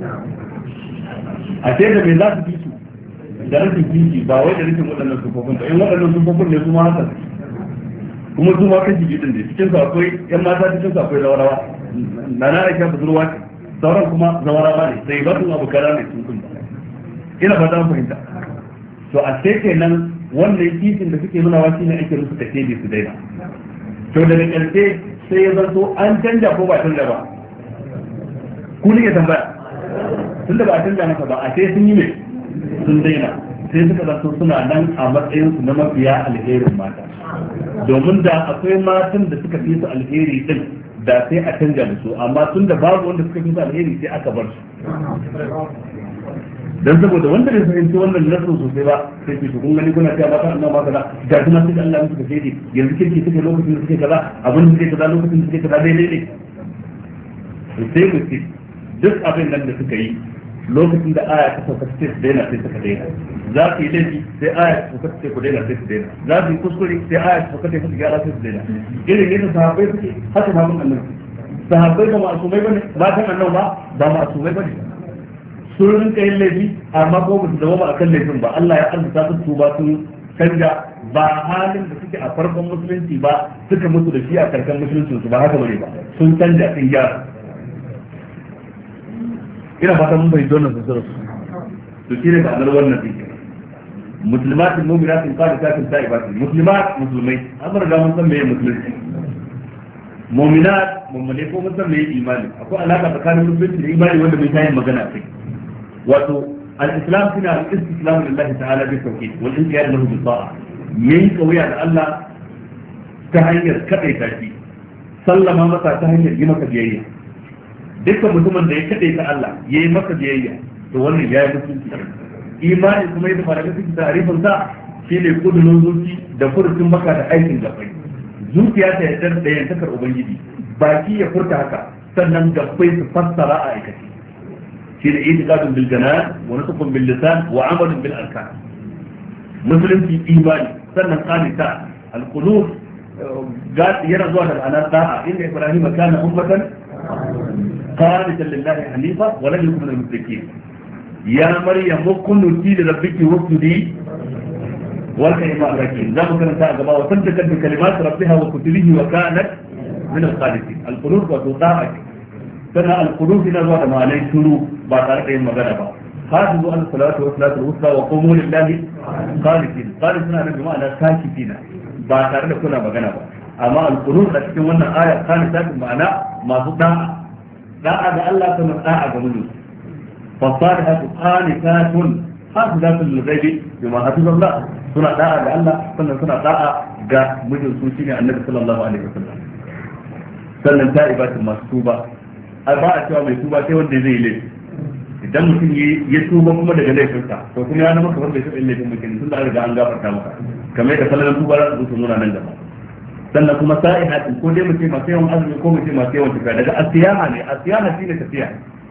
a ce da me za su kishi da rashin kishi ba wai da rashin waɗannan sufofin ba in waɗannan sufofin ne su ma haka kuma su ma kan jigidin da cikin su akwai yan mata cikin su akwai zawarawa na na aisha budurwa ce sauran kuma zawarawa ne sai ba su abu kara ne sun kun ina ba za mu fahimta to a sai kenan wannan kishin da suke nuna wa shine ake musu take su daina to daga ƙarshe sai ya zanto an canja ko ba canja ba ku ne ya tambaya tun da ba canja masa ba a sai sun yi mai sun daina sai suka zanto suna nan a matsayinsu na mafiya alherin mata domin da akwai matan da suka fi su alheri din da sai a canja da su amma tun da babu wanda suka fi su alheri sai aka bar su dan saboda wanda bai fahimci wannan nasu sosai ba sai ce kun gani kuna cewa mata Allah ma kaza ga kuma sai Allah musu da sai yanzu kirki suke lokacin da suke kaza abin da suke kaza lokacin da suke kaza daidai ne sai ku ce duk abin nan da suka yi lokacin da aya ta sauka ce su daina sai suka daina za su yi laifi sai aya ta sauka ce ku daina sai su daina za su yi kuskure sai aya ta sauka ce su gyara sai su daina irin yadda sahabbai suke haka ma mun annabi sahabbai ba ma'asumai bane matan annabi ba ba ma'asumai bane sun rinka yin laifi amma ko ba su zama ba akan laifin ba Allah ya arzuta su tuba sun canja ba halin da suke a farkon musulunci ba suka mutu da shi a karkan musulunci su ba haka bane ba sun canja sun gyara ina fata mun bai dona su su to shi ne ba anar wannan din muslimat mu'minat qanitat ta'ibat muslimat musulmai amma da mun san meye musulunci mu'minat mu'mine ko mun san meye imani akwai alaka tsakanin musulunci da imani wanda bai tayin magana kai wato al-islam shine al-istislam lillahi ta'ala bi tawhid wal inqiyad lahu bi ta'a yayin kauya da Allah ta hanyar kadaita shi sallama masa ta hanyar yi maka biyayya dukkan mutumin da ya kadaita Allah yayi maka biyayya to wannan yayi musulunci imani kuma yadda malamai suke tarifin sa shine kudurin zuci da furucin maka da aikin gabbai zuciya ta yarda da yantakar ubangiji baki ya furta haka sannan gabbai su fassara a aikace shine itiqadun bil janan wa nutqun bil lisan wa amalun bil arkan musulunci imani sannan qanita al qulub yana zuwa da ana da'a inda ibrahim kana ummatan qanitan lillahi hanifa wa lam yakun minal mushrikeen ya maryam kunuti li rabbiki wasjudi warka ima rakin zamu karanta a gaba wa saddaqat bi kalimati rabbiha wa kutubihi wa kanat min al-qanitin al-qulub wa da'a sana al-qulub ina zuwa da ma'anai shuru ba tare da yin magana ba hafizu an salatu wa salatu al-wusta wa qumu lillahi qanitin qanitina da ma'ana sakitina ba tare da kuna magana ba amma al-qulub da cikin wannan aya qanitin ma'ana masu da'a da'a ga Allah kuma da'a ga mutum فالصالحات قانتات حافظات للغيب بما حفظ الله سنة داعا لله سنة سنة داعا جاء مجل سوشيني النبي صلى الله عليه وسلم سنة تائبات المسوبة أربعة شوى ميسوبة كيوان دي زي ليه idan mutum ya tuba kuma daga laifinsa to kuma ya nama kamar bai taɓa yin laifin mutum tun da an riga an gafarta maka kamar yadda falalan tuba za su zo nuna nan gaba sannan kuma sa'ihatin ko dai mutum masu yawan azumi ko mutum masu yawan tafiya daga asiyaha ne asiyaha shine tafiya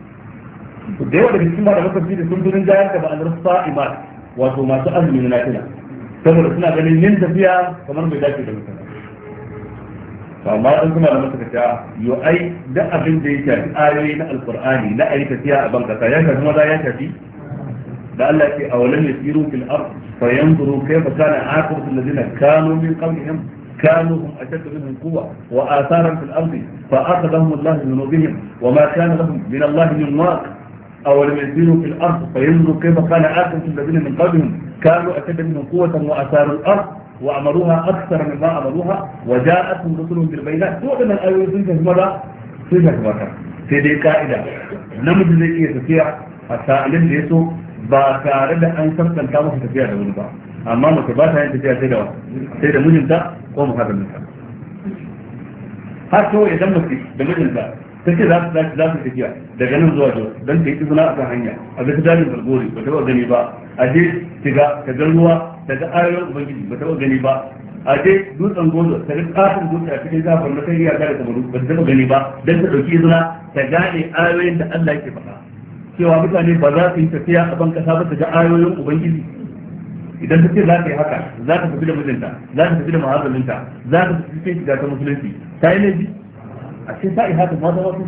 da yawa daga cikin malaman tafsiri sun durin jayar da ba'anar sa'imat wato masu azumi na nafila saboda suna ganin yin tafiya kamar bai dace da mutane to amma dan kuma malaman suka ce yo ai da abin da ya shafi ayoyi na alqur'ani na ayi tafiya a banka ya shafi maza ya shafi da Allah ya ce awalan yasiru fil ard fayanzuru kayfa kana aqibatu alladhina kanu min qablihim كانوا هم أشد منهم قوة وآثارا في الأرض فأخذهم الله من ذنوبهم وما كان لهم من الله من واق أولم يسيروا في الأرض فينظروا كيف كان عاقبة الذين من قبلهم كانوا أشد منهم قوة وأثاروا الأرض وأمروها أكثر مما أمروها وجاءتهم رسلهم بالبينات سوء من الآيات سنة مرة سنة مرة في ذي قائدة نمد ذي تفيع السائلين ليسوا باتارد أن تبقى كامل في تفيع دولة amma mace ba ta yin tafiya sai da sai da mijinta ko muharraminta har kawai idan mace da mijinta ta ce za su za su tafiya daga nan zuwa jos don ta yi izina a kan hanya a ga ta dalin balgori ba ta ba gani ba a je shiga ta ga ruwa ta ga ayoyin ubangiji ba ta ba gani ba a je dutsen gozo ta ga kafin dutse a cikin zafar na kai ya kare kamaru ba ta ba gani ba don ta dauki izina ta gane ayoyin da Allah yake faɗa cewa mutane ba za su yi tafiya a ban kasa ba ta ga ayoyin ubangiji idan ta ce za ta yi haka za ta tafi da mijinta za ta tafi da muharraminta za ta tafi cikin shiga ta musulunci ta yi laifi a ce ta yi haka mata wasu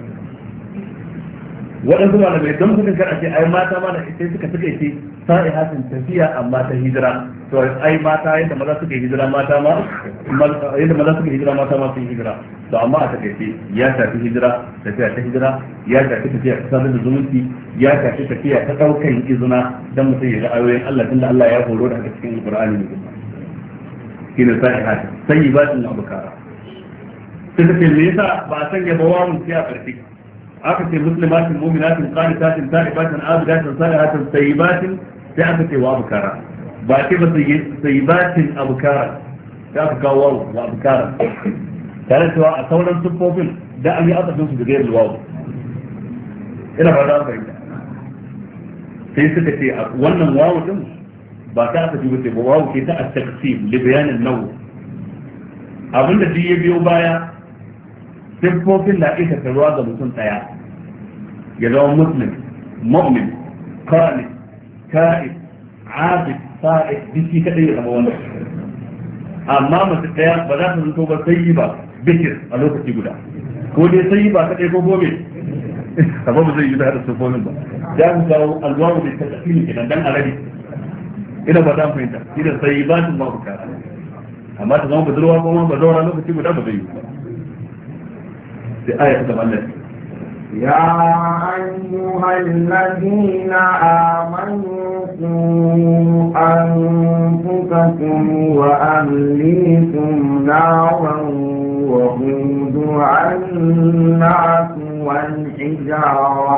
waɗansu malamai don gudun kar a ce ai mata ma da sai suka suka ce sa'i hasin tafiya amma ta hijira to ai mata yadda maza suka hijira mata ma yadda maza suka hijira mata ma sun hijira to amma a takaice ya shafi hijira tafiya ta hijira ya shafi tafiya ta sadar da zumunci ya shafi tafiya ta ɗaukan izina dan mutum ya ga ayoyin Allah tunda Allah ya horo da haka cikin Alƙur'ani ne shine sa'i hasin sayyibatin abukara sai ta ce me yasa ba a sanya bawawun sai a ƙarfi aka ce muslimatin mu'minatin qanitatin ta'ibatin abidatin sa'ihatin sayyibatin sai aka ce wa abukara ba ce ba sayyibatin abukara sai aka kawo wa abukara tare cewa a sauran siffofin da an yi asafin su da gairar wawu ina ba za fahimta sai suka ce wannan wawu din ba ta asafi ba ce ba wawu ke ta at-taqsim li bayanin naw abinda duk ya biyo baya siffofin da ake taruwa ga mutum ɗaya ya zama muslim mu'min qanit ta'ib abid sa'id biki kadai ya zama wannan amma mutum ɗaya ba za ta zanto ba sai yi ba bikir a lokaci guda ko dai sai ba kadai ko gobe amma ba zai yi da hada sufofin ba ya ku kawo alwawu da tasfili kenan dan arabi ina ba ta fahimta idan sai ba su ba bukata amma ta zama budurwa ko ma ba zaura lokaci guda ba zai yi ba sai aya ta Allah يا أيها الذين آمنوا قوا أنفسكم وأهليكم نارا وقودها الناس والحجارة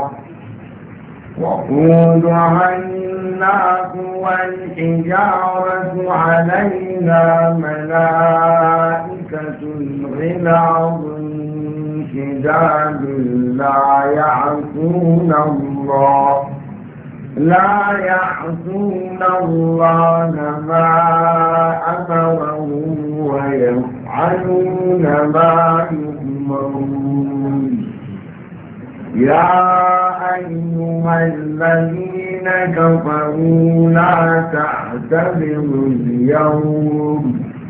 وقودها الناس والحجارة عليها ملائكة غلاظ شداد لا يعصون الله لا يعصون الله ما أمرهم ويفعلون ما يؤمرون يا أيها الذين كفروا لا تعتذروا اليوم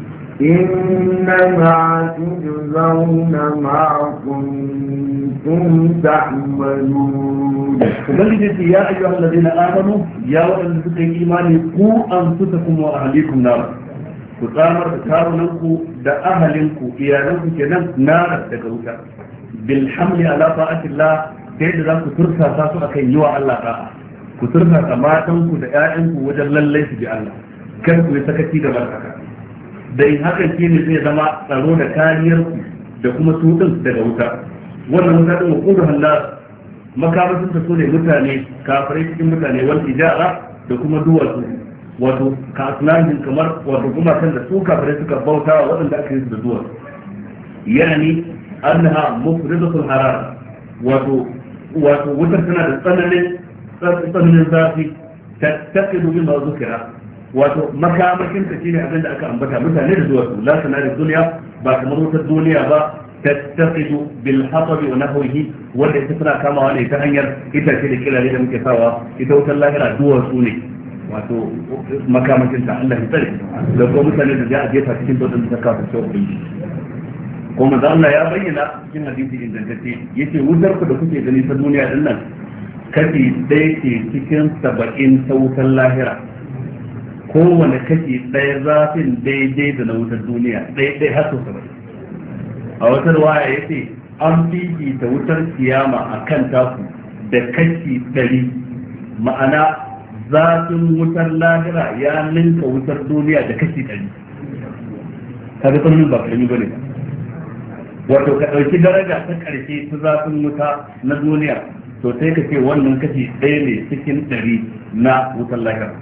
إنما تجزون ما كنتم تعملون. وبلغت يا أيها الذين آمنوا يا وأن تكون إيماني قوا أنفسكم وأهليكم نارا. كتامر كارنكم دا أهلكم إيانكم كنن نارا تكوتا بالحمل على طاعة الله كيد ذاك ترسى ساسو أكي يوى الله طاعة كترسى سماتنكم دا آئنكم وجلل ليس بالله كنكم يسكتي دا بركة da in hakan shi ne zai zama tsaro da kariyar da kuma tutun daga wuta wannan wuta din hukumu halal makamashin ta so ne mutane kafirai cikin mutane wal ijara da kuma duwatsu wato kasnahin kamar wato kuma kan da su kafirai suka bauta wa waɗanda aka yi su da duwatsu yani annaha mufridatul harar wato wato wutar tana da tsananin tsananin zafi tattaqidu bima zukira wato makamashin ta shine abin da aka ambata mutane da zuwa su la sana da duniya ba kamar wutar duniya ba tattaqidu bil hatabi wa nahwihi wanda ita tana kamawa ne ta hanyar itace da kilale da muke sawa ita wutar lahira duwa su ne wato makamashin ta Allah ya tsare da kuma mutane da za a jefa cikin dodon da kafa sai ubangi kuma da Allah ya bayyana cikin hadisi ingantacce yace wutar ku da kuke gani ta duniya din nan kashi ɗaya ke cikin saba'in ta wutar lahira kowane kashi ɗaya zafin daidai da na wutar duniya ɗaya ɗaya har sau saba'in a wata waya ya ce an fifita wutar kiyama a kan taku da kashi ɗari ma'ana zafin wutar lahira ya ninka wutar duniya da kashi ɗari kaga tsanin ba karami bane ba wato ka ɗauki daraja ta ƙarshe ta zafin wuta na duniya to sai ka ce wannan kashi ɗaya ne cikin ɗari na wutar lahira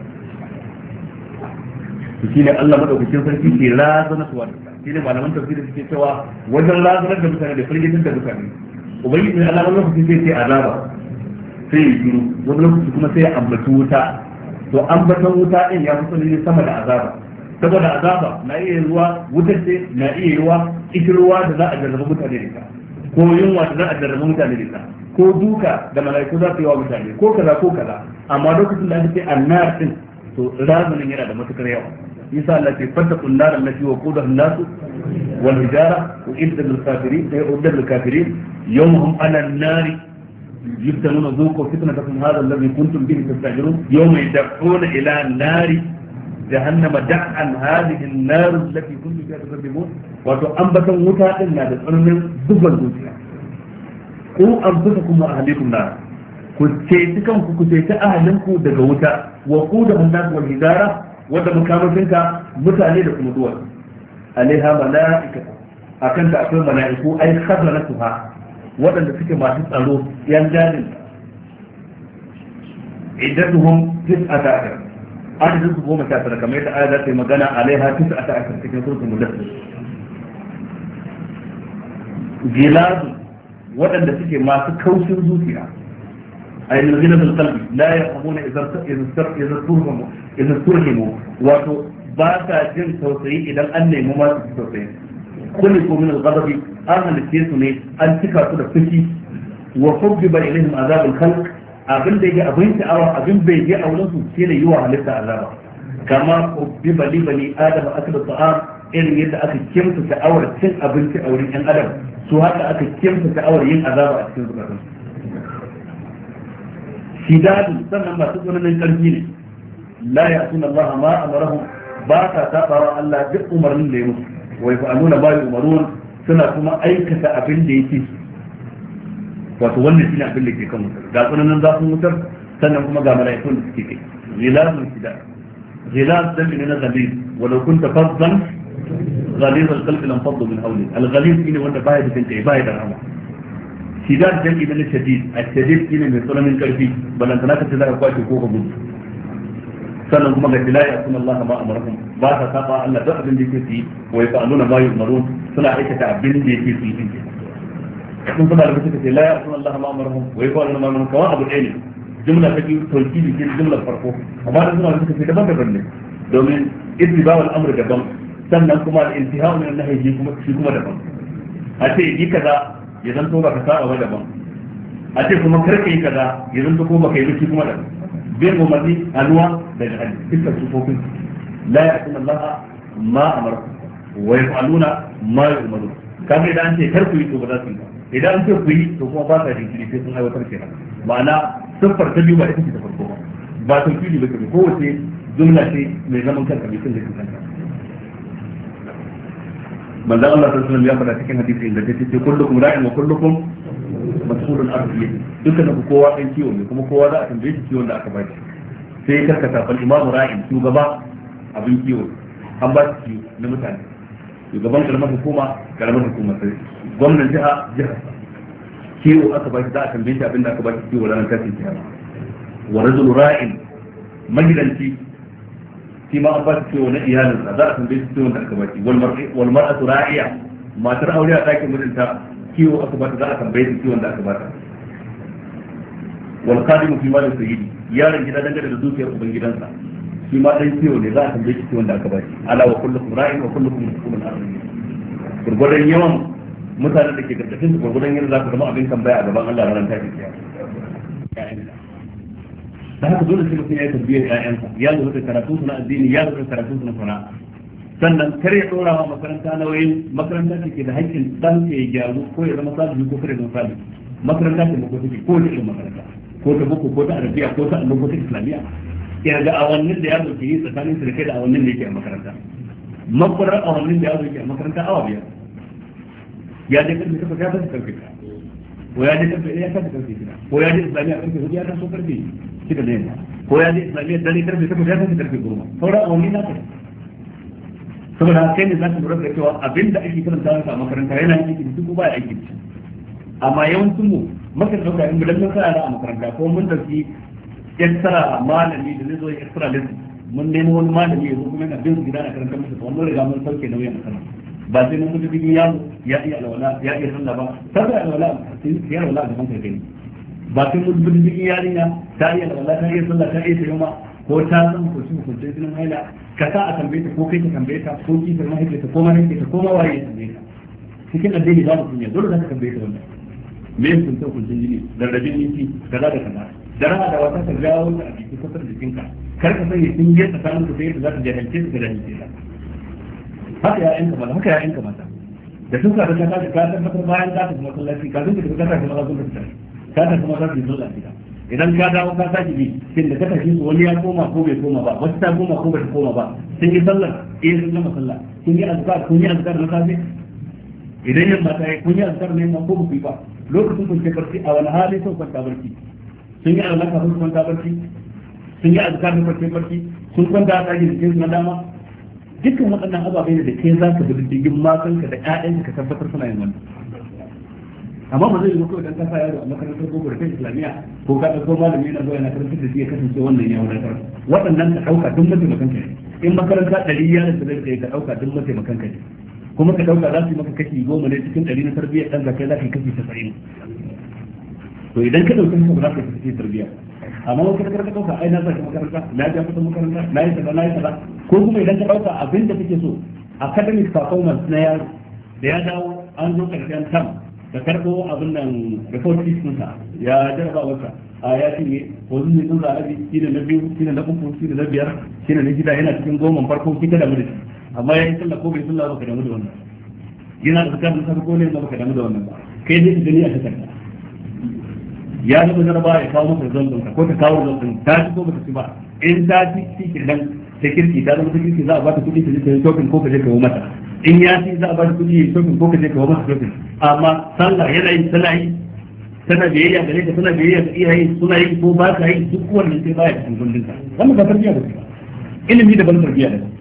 shi ne Allah madaukakin sarki ke razana su wanda shi ne malaman tafsiri suke cewa wajen razanar da mutane da firgitin da mutane ubangiji ne Allah wani lokaci sai sai azaba sai ya shiru wani lokaci kuma sai ya ambaci wuta to ambatan wuta din ya fi tsanani sama da azaba saboda azaba na iya ruwa wutar ce na iya ruwa ita ruwa da za a jarraba mutane da ita ko yunwa da za a jarraba mutane da ita ko duka da mala'iku za su yi wa mutane ko kaza ko kaza amma lokacin da aka ce annar din to razanin yana da matukar yawa yasa Allah ce fattaqun nar allati waqudaha an-nas wal hijara uiddat lil kafirin ay uiddat lil kafirin yawmhum ala an-nar yuftanuna dhuqu fitnatakum hadha alladhi kuntum bihi tastajirun yawma yad'una ila nar jahannam da'an hadhihi an-nar allati kuntum biha tukadzibun wato ambatan wuta din na da tsananin bugun zuciya ku anfusakum wa ahlikum nar ku ce kanku ku ce ta ahlinku daga wuta wa qudaha an-nas wal hijara wanda makamashinka mutane da kuma duwatsu alaiha mala'ika akan ta akwai mala'iku ai khazanatuha waɗanda suke masu tsaro yan gadin iddatuhum tis'ata ashar adadin su goma sha tara kamar yadda aya za ta yi magana alaiha tis'ata ashar cikin suratul mudaththir gilazu waɗanda suke masu kaushin zuciya أي الذين في القلب لا يفهمون إذا إذا إذا استرهموا إذا استرهموا واتو باتا جن توسعي إذا أني مما توسعي خلقوا من الغضب أهل الكيسوني أن تكاتوا الفشي وحبب إليهم عذاب الخلق أبن ديجي أبن تأوى أبن بيجي أولوسو سيني يوها لسا عذابا كما حبب لبني آدم أكل الطعام إن يد أكل كمس تأوى تن أبن تأوى أن أدم su haka aka kimsa sha'awar yin azaba a cikin zukatan shidadu sannan masu tsananin karfi ne la ya'tuna Allah ma amarahum ba ta sabawa Allah duk umarnin da ya musu wa yaf'aluna ma yu'marun suna kuma aikata abin da yake wato wannan shine abin da ke kan wutar ga tsananin zafin wutar sannan kuma ga mala'ikun da suke kai zilazun shida zilaz dan ne na zalim walau kunta fazzan غليظ القلب لانفضوا من حولك الغليظ إنه وانت بايد بنت بايد الرحمة شداد جمعي من الشديد الشديد إنه من صلى من كرفي بل أنت لا تتلاقى قواتي فوق بوض سنة كما قلت لا يأتون الله ما أمرهم بعد ساقا ألا تأذن دي كيسي ويفعلون ما يؤمرون صنع عيشة تعبين دي كيسي من صنع لبسكة لا يأتون الله ما أمرهم ويفعلون ما أمرهم كواحد العلم جملة تجي تلكيدي في الجملة الفرقوة وما صنع لبسكة دبان دبان دومين اتباع الأمر دبان sannan kuma al-intihau min an-nahy ji kuma shi kuma daban a ce yi kaza ya zanto ba ka saba ba daban a ce kuma karka yi kaza ya zanto ko baka yi shi kuma daban bin umarni alwa da al dukkan sufofin la ya'tuna Allah ma amara wa yaf'aluna ma yu'maru kaga idan an ce kar ku yi to ba za su yi ba idan an ce ku yi to kuma ba sa jinkiri sai sun aiwatar kenan ma'ana siffar ta biyu ba ita ce ta farko ba ba tauhidi ba ce kowace jumla ce mai zaman kanka mai cin da kanka manzo Allah sallallahu alaihi wasallam ya faɗa cikin hadisi inda take ce kullukum ra'in wa kullukum mas'ulun an ra'iyati dukkan ku kowa dan kiwo ne kuma kowa za a tambaye shi kiwon da aka ba shi sai karkata fal imamu ra'in shugaba abin kiwo an ba shi kiwo na mutane shugaban karamar hukuma karamar hukuma sai gwamnan jiha jiha kiwo aka ba shi za a tambaye shi abin da aka ba shi kiwo ranar tashin kiyama wa rajul ra'in magidanci shi ma an ba shi ciwo na iyalinsa za a tambaye shi ciwon da aka baki wal mar'atu ra'iya matar aure a ɗakin mijinta kiwo aka bata za a tambaye shi ciwon da aka bata wal qadimu fi mali sayyidi yaron gida dangane da dukiyar uban gidansa shi ma dan kiwo ne za a tambaye shi ciwon da aka baki ala wa kullukum ra'in wa kullukum mas'ulun an ra'iyati gurgurdan yawan mutanen da ke karkashin su gurgurdan yadda za ku zama abin tambaya a gaban Allah ranar tashin kiyama da haka dole sai mutum ya yi tarbiyyar ƴaƴansa ya lura da karatun su na addini ya lura da karatun su na sana'a sannan kar ya dora wa makaranta nauyin makaranta ce ke da haƙƙin dan ya gyaru ko ya zama sabibi ko kare zama sabibi makaranta ce ko take ko ta irin makaranta ko ta boko ko ta arabiya ko ta allo ko ta islamiyya ya ga awannin da yaro ke yi tsakanin su da kai da awannin da yake a makaranta makwarar awannin da yaro yake a makaranta awa biyar ya je karfe takwas ya tashi karfe ko ya je karfe ɗaya ya tashi karfe shida ko ya je islamiyya karfe hudu ya taso karfe shida da yamma ko ya je islamiyya dare karfe takwas ya tashi karfe goma sauran awanni na kai saboda kai ne za ka lura da cewa abinda ake karanta a makaranta yana yin aiki da duk ba ya aiki da amma yawancin mu makan dauka in gudan mun kana a makaranta ko mun dauki extra malami da zai zo extra lesson mun nemo wani malami ya zo kuma yana bin gida a karanta musu wannan riga mun sauke nauyin a sama ba sai mun mutu cikin yaro ya iya alwala ya iya sallah ba sai alwala sai ya alwala da kanka gani ba sai mun mutu cikin yarinya ta iya alwala ta iya sallah ta iya tayyama ko ta san ko shi ko sai sunan haila ka sa a tambaye ta ko kai ka tambaye ta ko ki ta mahaife ta ko mahaife ta ko ma waye ta tambaye ta cikin addini ba mutum ya dole za ka tambaye ta wannan me kun ta kun jini da rabin yiki kaza da kaza da rana da wata ka jawo ta a cikin kasar jikinka kar ka sanya sun je tsakanin ku sai za ta jahilce su da jahilce ta haka ya yanka mata haka ya yanka mata da sun ka ta ta ka tabbatar bayan ka ta kuma sallaci ka zunta ka ta kuma zunta ta ka ta kuma za ta yi zuwa gida idan ka dawo ka sake bi shin da ka tafi su wani ya koma ko bai koma ba wasu ta koma ko bai koma ba sun yi sallar eh sun gama sallah sun yi azkar kun yi azkar na safe idan yamma ta yi kun yi azkar na yamma ko ba ku yi ba lokacin kun ke barci a wani hali sun kwanta barci sun yi alaka sun kwanta barci sun yi azkar na kwanta barci sun kwanta a tsaki jikin su na dama dukkan waɗannan ababai ne da kai za ka bi diddigin matanka da ƴaƴanka ka tabbatar suna yin wannan amma ba zai yi kawai dan kasa yaro a makarantar boko da kai islamiyya ko ka ɗauko malami yana zuwa yana karantar da shi ya kasance wannan ya wadatar waɗannan ka ɗauka duk mataimakan ka ne in makaranta ɗari yaron da zai ka ɗauka duk mataimakan ka ne kuma ka ɗauka za su yi maka kashi goma ne cikin ɗari na tarbiyyar ɗan ka kai za ka yi kashi casa'in to idan ka ɗauki haka ba za ka yi kashi tarbiyya amma wata ka ka ɗauka ai na sa makaranta na ja kusa makaranta na yi kaza na yi kaza ko kuma idan ka ɗauka abin da kake so academic performance na yaro da ya dawo an zo ƙarshen tam da karɓo abin nan report ɗinsa ya jarraba wata a ya cinye wanzu ne sun zaɓi shi ne na biyu shi ne na uku shi ne na biyar shi ne na shida yana cikin goma farko shi ka damu da shi amma ya yi sallah ko bai sallah ba ka damu da wannan yana da zakar da ko ne ba ka damu da wannan ba kai dai ka gani a takarda ya zama jaraba ya kawo maka result ɗinka ko ta kawo result ɗin ta ci ko ba ta ci ba in ta ci shi ke nan ta kirki ta zama ta kirki za a ba ta kuɗi ta je ta yi shopping ko ka je ka yi mata in ya ci za a ba ta kuɗi ya yi shopping ko ka je ka yi mata shopping amma sallah yana yi tana yi tana biyayya gare ka tana biyayya ga iyaye suna yi ko ba ka yi duk wannan sai baya cikin gundin ka wannan ba tarbiyya ba ilimi da ban tarbiyya da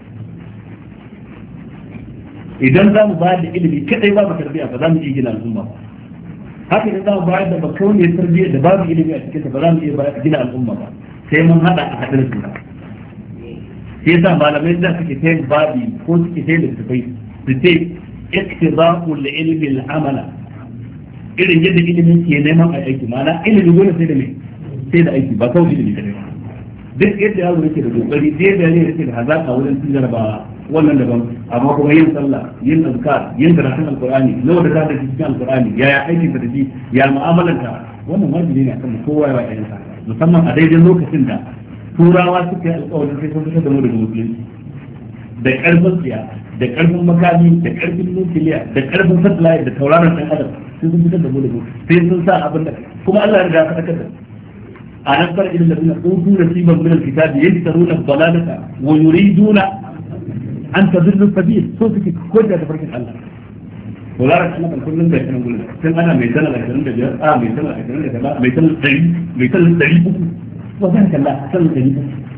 idan za mu bayar da ilimi kadai babu tarbiyya ba za mu iya gina al'umma ba haka idan za mu bayar da bakauniyar tarbiyya da babu ilimi a cikin ta ba za mu iya gina al'umma ba sai mun hada a hadin su sai yasa malamai da suke tayin babi ko suke tayin da tafai su ce iktibaqul ilmi al-amala irin yadda ilimin ke neman a aiki ma'ana ilimi dole sai da mai sai da aiki ba kawai ilimi kadai ba duk yadda yaro yake da kokari sai da ne yake da hazaka wurin cin jarabawa wannan daban amma kuma yin sallah yin azkar yin karatun alqur'ani nawa da ta da cikin alqur'ani yaya aikin da shi ya mu'amalanta wannan wajibi ne akan kowa ya wa'in sa musamman a daidai lokacin da turawa suka yi alƙawarin sai sun fitar da mu daga musulunci da karfin tsiya da karfin makami da karfin nukiliya da karfin satellite da tauraron dan adam sai sun fitar da mu daga sai sun sa abin da kuma Allah ya riga ya faɗakar da a nan fara irin da suna utu nasiban min alkitabi yajtaruna dalalata wa yuriduna an tadillu sabil so suke koda da farkin Allah to za ka kana kullun da kana gurin tun ana mai sanar da ashirin da biyar a mai sanar da ashirin da kaza mai sanar da ɗari mai sanar da ɗari uku to zan kalla sanar da ɗari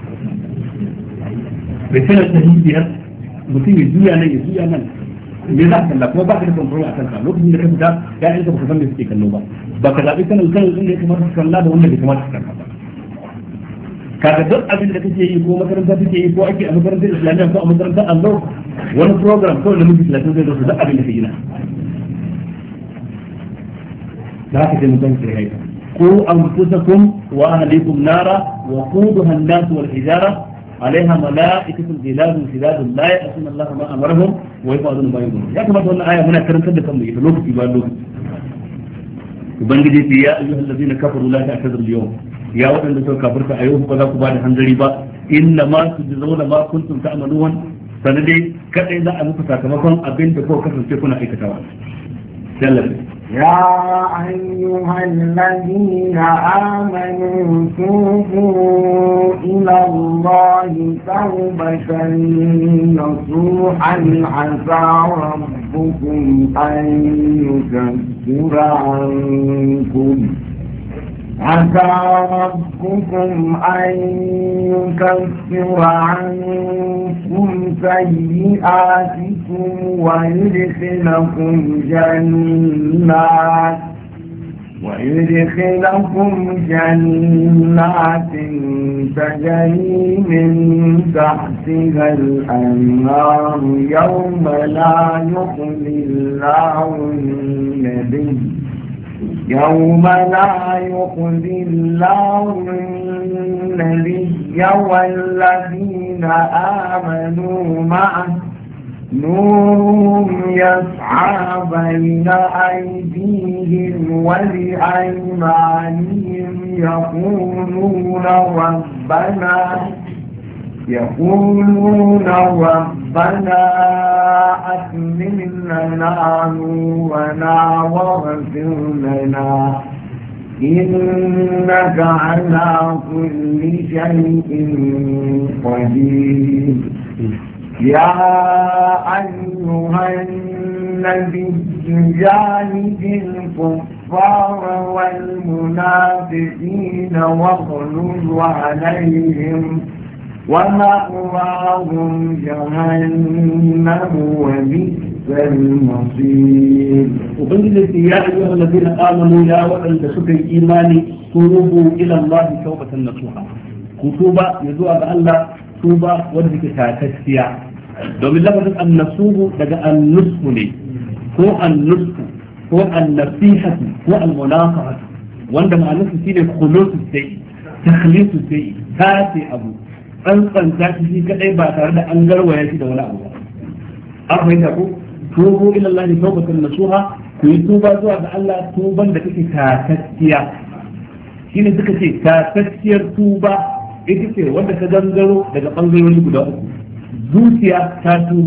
mai sanar da ɗari biyar mutum ya juya nan ya juya nan me za ka kalla kuma ba ka da control a kanka lokacin da ka fita ya ɗan ka ba san me suke kallo ba ba ka zaɓi sanar sanar ɗin da ya kamata ka kalla da wanda bai kamata ka kalla ba kaga duk abin da kake yi ko makaranta kake yi ko ake a makarantar islamiyya ko a makarantar allo wani program kawai da mutum talatin zai zo su duk abin da ka gina da haka sai mutum sai haika ku anfusakum wa ahlikum nara wa quduha an-nas wal hijara alaiha mala'ikatun ziladun ziladun la ya'suna Allah ma amarahum wa yaf'aluna ma yu'marun ya kamata wannan aya muna karantar da kanmu ita lokaci ba lokaci ubangiji ya ayyuhal ladina kafaru la ta'tadiru al-yawm ya waɗanda suka kafirta a yau ba za ku ba da hanzari ba inna ma su ji zauna ma kuntum ta'maluwan sanan dai kadai za a muku sakamakon abin da kuka kasance kuna aikatawa sallallahu يا أيها الذين آمنوا توبوا إلى الله توبة نصوحا عسى ربكم أن يكفر عنكم عسى ربكم أن يكفر عنكم سيئاتكم ويدخلكم جنات ويدخلكم جنات تجري من تحتها الأنهار يوم لا يخزي الله النبي يوم لا يخزي الله النبي والذين آمنوا معه نورهم يسعى بين أيديهم وبأيمانهم يقولون ربنا يقولون ربنا أتمم لنا نورنا واغفر لنا إنك على كل شيء قدير يا أيها النبي جاهد الكفار والمنافقين واغلظ عليهم ومأواهم جهنم وبئس المصير. وبنجد يا أيها الذين آمنوا يا وأن تسكن إيماني توبوا إلى الله توبة نصوحا. كتوبة يدعو الله توبة ودك تاتسيا. domin lafazin annasubu daga annusfu ne ko annusfu ko annasihatu ko almunafahatu wanda ma'anarsa shine khulusu sai takhlisu sai tace abu tsantsanta shi kadai ba tare da an garwaya shi da wani abu ba an fahimta ko tubu ila Allah tawbatan nasuha ku yi tuba zuwa ga Allah tuban da kake tatacciya shine suka ce tatacciyar tuba ita ce wanda ka gangaro daga bangarori guda uku zuciya ta tuba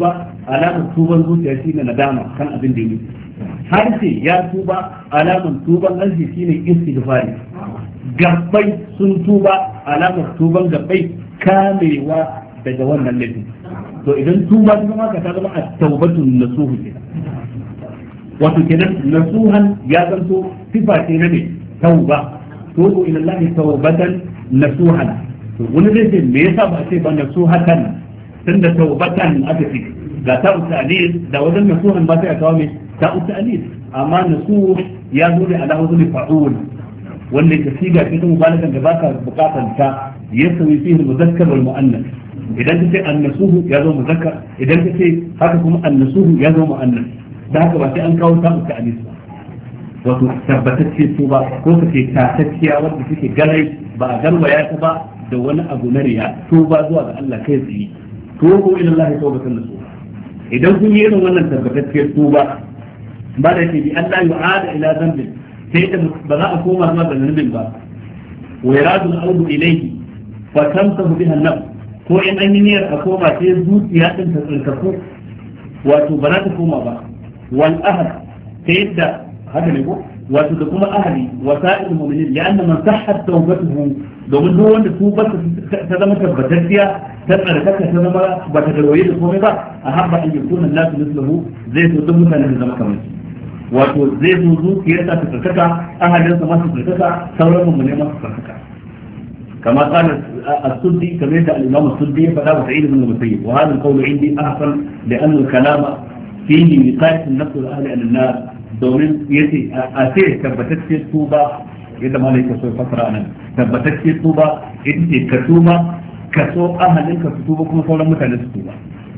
alamar tuban zuciya shine nadama kan abin da yi harshe ya tuba alamar tuban harshe shine istighfari gabbai sun tuba alamar tuban gabbai kamewa daga wannan laifin to idan tuba ta zama ka ta zama at-taubatun nasuhu kenan wato kenan nasuhan ya zanto sifa ce na ne tauba tubu ila Allah tawbatan nasuhan to wani zai ce me yasa ba a ce ba nasuhatan tunda taubatan aka ce ga ta usanis da wajen nasuhan ba sai a kawo mai ta usanis amma nasuh ya zo da ala wazn fa'ul wanda ke siga ce ta mubalagan da baka bukatan ta yasawi fihi al-muzakkar wal mu'annas idan ka ce annasuhu ya zo muzakkar idan ka ce haka kuma annasuhu ya zo mu'annas da haka ba sai an kawo ta usanis ba wato tabbatacce su ba ko ka ce tatacciya wanda suke galai ba a garwaya ta ba da wani abu na riya to ba zuwa ga Allah kai tsaye tubu ila Allah tawbatan nasuha idan kun yi irin wannan tabbatacciyar tuba ba da yake bi Allah yu'ada ila dhanbin sai da ba za a koma zuwa ga zunubin ba wa yaradu al-ardu ilayhi fa tamsahu biha an-nafs ko in an yi niyyar a koma sai zuciya din ta tsarkaku wato ba za ta koma ba wal ahad ta yadda haka ne ko wato da kuma ahli wa sa'il mu'minin li'anna man sahhat tawbatuhu domin duk wanda tubar ta zama tabbatacciya ta tsarkaka ta zama ba ta garwaye da komai ba a habba an yakuna nasu mislahu zai so duk mutane da zama kamar wato zai zo zuciyarsa ta tsarkaka ahalinsa ma su tsarkaka sauran mu ne ma su tsarkaka kama qala as-suddi kamar yadda al-imam as-suddi ya faɗa wa sa'id ibn al-musayyib wa hadha al-qawl indi ahsan li'anna al-kalama fihi wiqayat an-nafs wa ahli an-nar domin yace a ce tabbatacce tuba yadda malai ka so ya fasara nan tabbatacce tuba ita ce ka tuba ka so ahalin ka su tuba kuma sauran mutane su tuba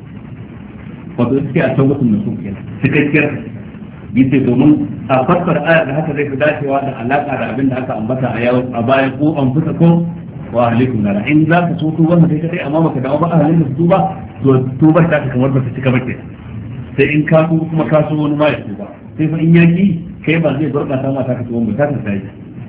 wato ita ce a tawbatun nasu kenan cikakkiyar yace domin a fassara aya da haka zai fi dacewa da alaka da abin da aka ambata a yau a baya ko an fusa ko wa ahlikum nar in za ka so tuba kai kai amma baka dawo ba ahalin ka su tuba to tubar ta kamar ba ta cika ba ke sai in ka tuba kuma ka so wani ma ya tuba sai fa in yaki kai ba zai gurɓata mata ka tuba ba ta ta sai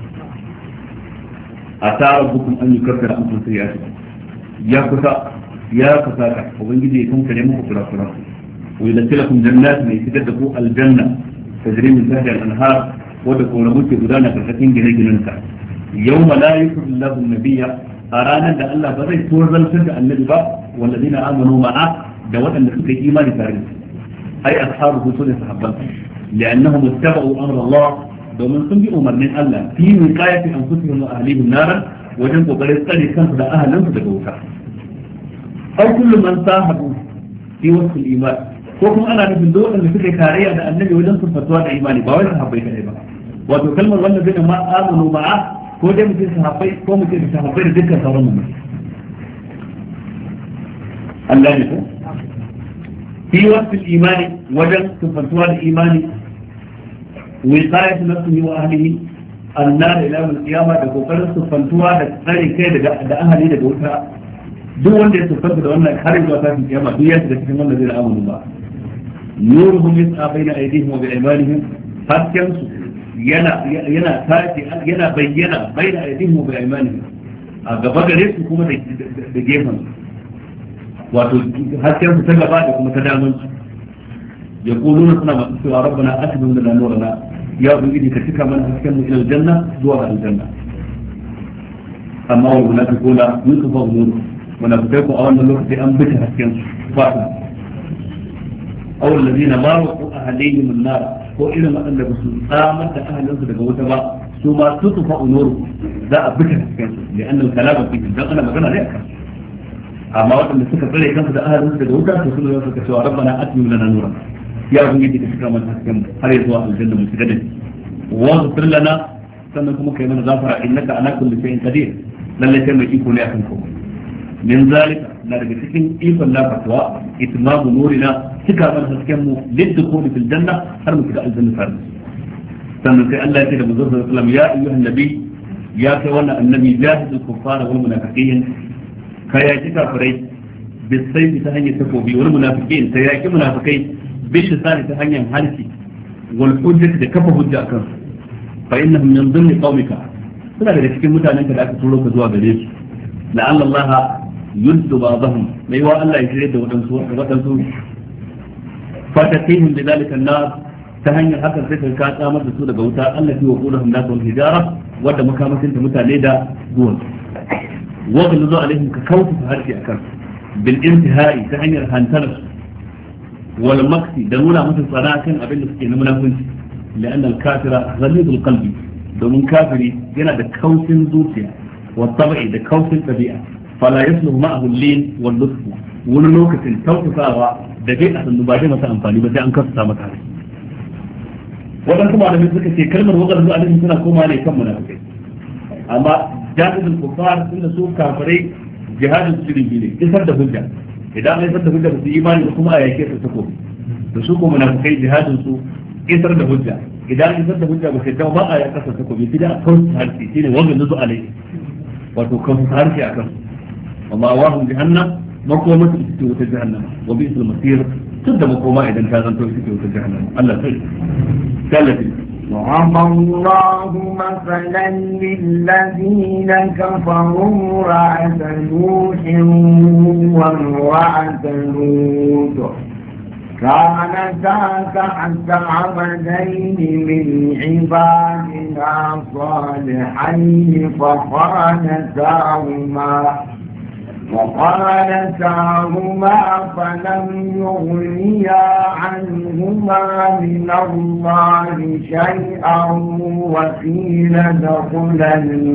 a tara bukun an yi karkar an sun sai ya kusa ya kusa ka ubangiji ya kankare muku kura-kura wa idan kila kun jannat mai fitar da ku aljanna tajri min tahtiha al-anhar wadda kuma muke gudana karkashin gine-ginen ka yawma la yukhrijullahu lahu an-nabiyya a ranar da Allah ba zai tozaltar da annabi ba walladina amanu ma'a da waɗanda suka yi imani tare da ai ashabu su ne sahabban li'annahum ittaba'u amra Allah domin sun bi umarnin Allah fi min qayati anfusihim wa ahlihim naran wajen kokarin tsare kansu da ahalinsu daga wuta aw kullu man sahabu fi wasl iman ko kuma ana nufin duk wanda suka tarayya da annabi wajen fatuwa da imani ba wai sahabbai kadai ba wato kalmar wannan bin ma amanu ma'a ko dai mutum sahabbai ko mutum sahabbai da dukkan sauran mu Allah ne ko fi wasl imani wajen fatuwa da imani وقاية نفسه وأهله النار إلى يوم القيامة دكو قرر سفنتوا دكتاري كي دا أهلي دا دوتا دو وانده سفنتوا دا وانا خارج وفاة القيامة دو ياسي دا كتن الذين آمنوا الله نورهم يسعى بين أيديهم وبأيمانهم فاتكنسوا ينا ينا تاتي ينا بينا بين أيديهم وبأيمانهم أقبض ريسوا كما دا جيفن واتو هاتكنسوا تلقى كما تدامنسوا يقولون سنة ربنا أتبع لنا نورنا يا أبنجي كتك من أسكن إلى الجنة دور الجنة أما المنافقون ينصفوا نور منافقون أولا الوقت أنبتها أسكن فاهم أو الذين مارقوا أهليهم النار وإلى ما أن آمنت أهل أنت لقوتها ثم تطفأ نور ذا أبتها أسكن لأن الكلام فيه الجنة ما كان عليك أما وقت اللي سكت عليه كان أهل أنت لقوتها فسنوا يوسف ربنا أتبع لنا نورنا ya ubangiji da suka mana hasken har ya zuwa aljanna mu shiga da shi wa ghfir lana sannan kuma kai mana zafara innaka ala kulli shay'in qadir lalle kai mai iko ne akan komai min zalika na daga cikin ikon la fatwa itmamu nurina cika mana hasken mu lidkhuli fil janna har mu shiga aljanna tare sannan sai Allah ya ce da manzon sallallahu alaihi wasallam ya ayyuhan nabi ya kai wannan annabi jahidul kuffara wal munafiqin kai ya kika farai bisayfi ta hanyar takobi wal munafiqin sai ya ki munafikai باللسان تهنيا هالتي والحجة كفى حجة أكثر فإنهم من ضمن قومك فلا بد cikin mutanen da aka turo ka zuwa gare su la'alla Allah yuddu ba'dahum mai wa Allah ya shirye da wadansu wadansu fatatihim bidhalika an-nar ta hanyar hakan sai ka tsamar da su daga wuta allati wa quluhum nasul hijara wadda makamashin ta mutane da duwan wa kullu alaihim ka kautu harshe akan bil intihai ta hanyar hantar wal maksi da nuna musu tsara kan abin da suke na munafunci la'an al-kafira ghalidul qalbi domin kafiri yana da kausin zuciya wa tabi'i da kausin tabi'a fala yasluhu ma'ahu al-lin wal lutf wani lokacin tausasawa da bai a sannu ba zai masa amfani ba sai an kasa mata rai waɗansu malamai suka ce kalmar wakar zuwa alaihi suna koma ne kan munafikai amma jahilul kufar inda su kafirai jihadin su irin ne isar da hujja idan an isar da hujja su imani da kuma a yake su sako da su ko munafikai jihadin su isar da hujja idan an isar da hujja ba sai dawo ba a yaka su sako bi sai da kawai harshe shine wakar zuwa alaihi wato kawai harshe akan amma wahum jahannam makoma su ita wata jahannam wa bi'sul masir tun da makoma idan ta zanto ita wata jahannam Allah sai ثالثا ضرب الله مثلا للذين كفروا امرأة نوح وامرأة لوط كانتا تحت عبدين من عبادنا صالحين فخانتاهما وقالتاهما فلم يغنيا عنهما من الله شيئا وقيل ادخلا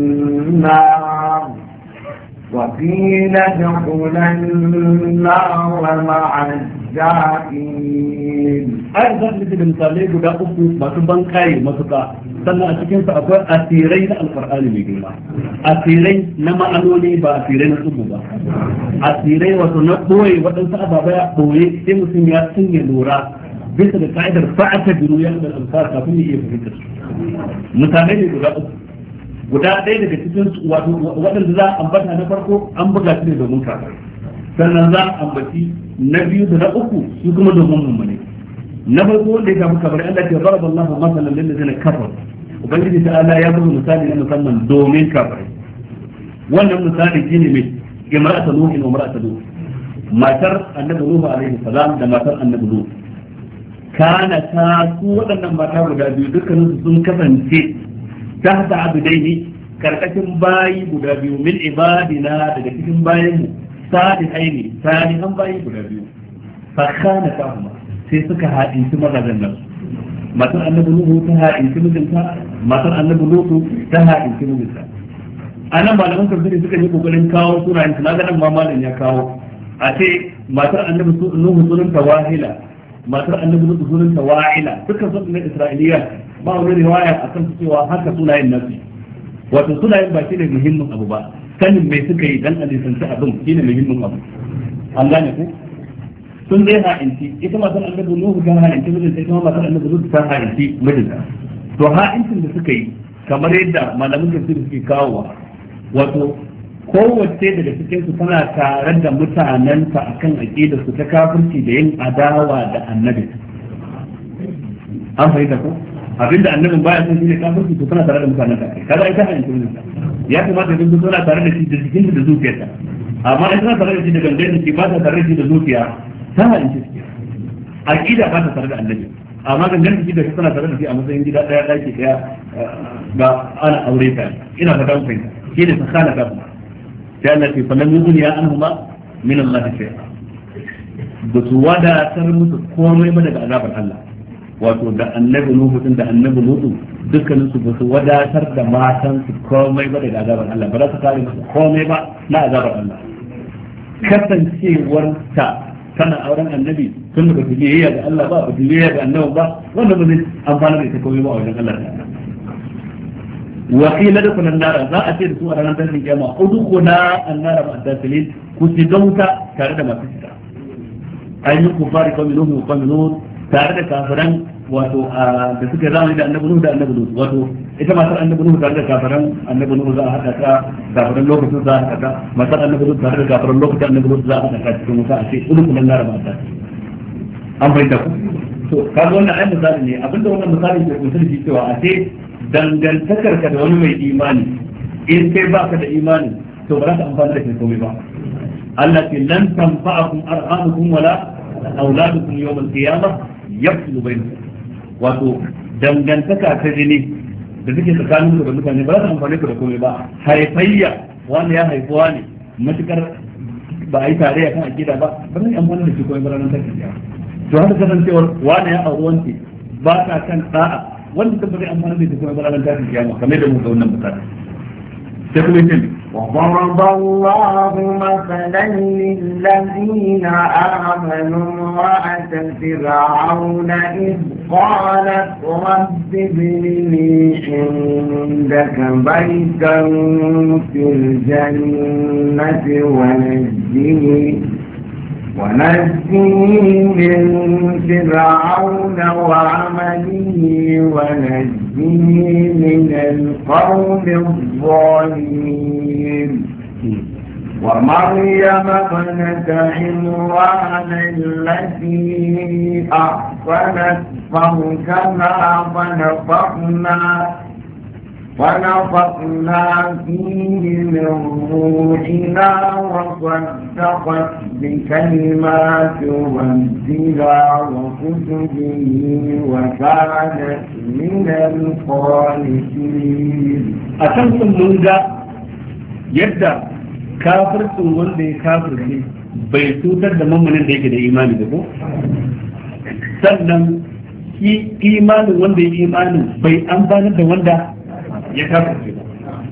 النار وقيل ادخلا النار مع الداخلين. أيضا مثل المثالين قد أقول ما تبان كاي ما تبقى sannan a cikin sa akwai asirai na alqur'ani mai girma asirai na ma'anoni ba asirai na tsubu ba asirai wato na boye waɗansu ababa ya boye sai mutum ya sunye lura bisa da ka'idar fa'ata biru ya da alfar kafin ya iya fahimtar su misalai ne guda uku guda ɗaya daga cikin wato waɗanda za a ambata na farko an buga su ne domin kafir sannan za a ambaci na biyu da na uku su kuma domin mummune na farko wanda ya shafi kabari Allah ke zaraba Allah masalan lil ladina kafaru ubangiji ta Allah ya buga misali na musamman domin kafirai wannan misali shine mai imra'atu nuh wa imra'atu lut matar annabi nuh alaihi salam da matar annabi lut kana ta su waɗannan mata guda biyu dukkanin su sun kasance tahta abdaini karkashin bayi guda biyu min ibadina daga cikin bayin mu salihaini salihan bayi guda biyu fa kana tahuma sai suka haɗinci mazajen nan matar annabi nuhu ta haɗinci mijinta matar annabi lutu ta haɗinci mijinta a nan malaman tafsiri suka yi kokarin kawo sunayen su na ga nan ma malam ya kawo a ce matar annabi nuhu sunanta wahila matar annabi lutu sunanta wa'ila dukkan sun ne isra'iliya ba wani riwaya akan su cewa haka sunayen nasu wato sunayen ba shine muhimmin abu ba sanin me suka yi dan alisanci abin shine muhimmin abu an gane ku sun dai ha'inci ita matar annabi nuhu ta ha'inci mijinta ita ma matar annabi nuhu ta ha'inci mijinta to ha'incin da suka yi kamar yadda malamin tafsir suke kawowa wato kowace daga cikin su tana tare da mutanenta akan aqidar su ta kafirci da yin adawa da annabi an fahimta ko abinda annabin baya son shine kafirci to tana tare da mutanenta kaga ita ha'inci mijinta ya kamata idan tana tare da shi da jikinta da zuciyarta amma idan tana tare da shi da gangan jiki ba ta tare da shi da zuciya ta ha'inci suke aqida ba ta tare da annabi amma gangan jiki da tana tare da shi a matsayin gida daya daki daya ga ana aure ta ina fata mun fahimta shi ne sakana ka kuma sai Allah ce falan yughni anhuma min Allah shay'a da su wadatar musu komai ba daga azabar Allah wato da annabi Nuhu din da annabi Lutu dukkanin su ba su wadatar da matan su komai ba daga azabar Allah ba za su kare musu komai ba na azabar Allah kasancewar ta kana auren annabi tun da ba su biyayya ga Allah ba ba su biyayya ga annabi ba wannan ba zai amfana da ita komai ba a wajen Allah ta'ala wa qila dukunan nara za a ce da su a ranar tashin kiyama udkhuna an-nara ma'a dakhilin ku shiga wuta tare da masu shiga ayyukan kufari kawai nuhu kawai nuhu tare da kafiran wato da suka zamani da annabi nuhu da annabi nuhu wato ita matar annabi nuhu tare da kafiran annabi nuhu za a haɗa ta kafiran lokacin za a haɗa ta matar annabi nuhu tare da kafiran lokacin annabi nuhu za a haɗa ta cikin wuta a ce udkhuna an-nara ma'a dakhilin an fahimta ku to kaga wannan ai misali ne abinda wannan misali ke kunshe da shi cewa a ce dangantakar ka da wani mai imani in kai baka da imani to ba za ka amfana da kai komai ba Allah ce lan tanfa'akum arhamukum wala auladukum yawm al-qiyamah yafsilu bainakum wato dangantaka ta jini da suke tsakanin ku da mutane ba za su amfane ku da komai ba haifayya wani ya haifuwa ne matukar ba a yi tarayya kan akida ba ba zai amfani da shi komai ba ranar tafiya to haka kasancewar wani ya auri wanci ba ta kan da'a wanda ta bari amfani da shi komai ba ranar tafiya kamar da mu ga wannan misali sai kuma yace وضرب الله مثلا للذين آمنوا امرأة فرعون إذ قالت رب ابن لي عندك بيتا في الجنة ونجني ونجني من فرعون وعمله ونجني من القوم الظالمين ومريم ابنة عمران التي أحصنت فرجها فنفخنا ونفخنا فيه من روحنا وصدقت بكلمات ربها وكتبه وكانت من القانتين. أتمكن من ذا يبدأ كافر wanda ya kafirce bai cutar da mamanin da yake da imani da ko sannan shi imanin wanda ya imanin bai amfanar da wanda ya kafirce ba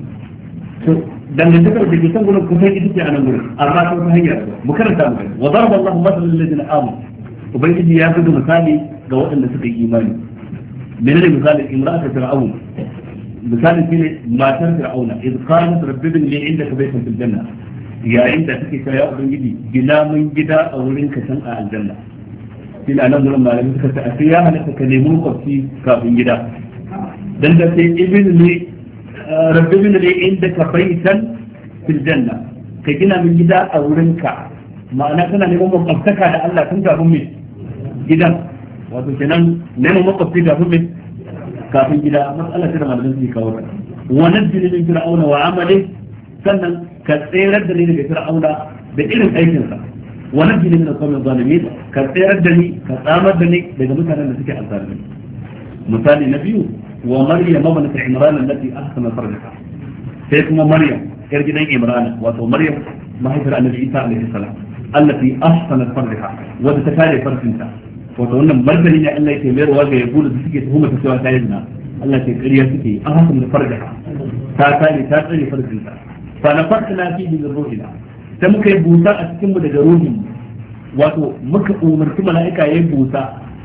to dangantakar da ke san gurin kusan ita ce a nan gurin amma ta wata hanyar mu karanta mu gani wa daraba Allahu masalan lil ladina amanu ubangiji ya buga misali ga waɗanda suka yi imani menene misalin imra'atu fir'aun misalin shine matar fir'auna iz qalat rabbi bin li indaka baytan fil janna yayin da take cewa ya ubangiji gina mun gida a wurin ka san a aljanna shi ne nan gurin malamin suka ce a sai ya halatta ka nemi kwafci kafin gida dan da sai ibn li rabbi bin li indaka baytan fil janna ka gina mun gida a wurin ka ma'ana kana neman makwabtaka da Allah tun kafin mai gidan wato kenan neman makwabci kafin mai kafin gida matsala ce da malamin su kawo ta wannan jinin fir'auna wa amali sannan ka tsayar da ni daga fir'auna da irin aikinsa wannan jinin da kuma zalimi ka tsayar da ni ka tsamar da ni daga mutanen da suke azzalimi misali na biyu wa maryam ibnat imran allati ahsana farjaha sai kuma maryam yar gidan imran wato maryam mahaifiyar annabi isa alaihi salam allati ahsana farjaha wadda ta kare farfinta wato wannan martani ne Allah yake mayarwa ga yahudu da suke tuhuma ta cewa ta yi zina Allah ke ƙarya suke an haka da farjaha ta kare ta tsare farfinta fa nafakhna fihi min ruhina sai muka yi busa a cikin mu daga ruhin wato muka umarci mala'ika yayin busa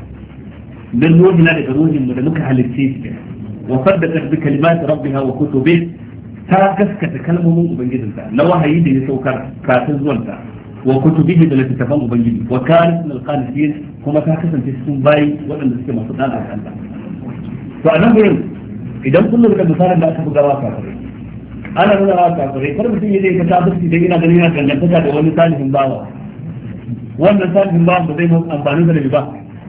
dan ruhina daga ruhin mu da muka halitte shi wa saddaqat bi kalimati rabbiha wa kutubihi ta gaskata kalmomin ubangijinta na wahayi da ya saukar kafin zuwanta wa kutubihi da littattafan ubangiji wa kanat min al-qanitin kuma ta kasance cikin bayi waɗanda suke masu dana da Allah to a nan gurin idan kun lura da misalin da aka buga wa kafirai ana nuna wa kafirai kar mutum ya je ka tabbata da ina ganin yana dangantaka da wani salihin bawa wannan salihin bawa ba zai mutu amfani da ba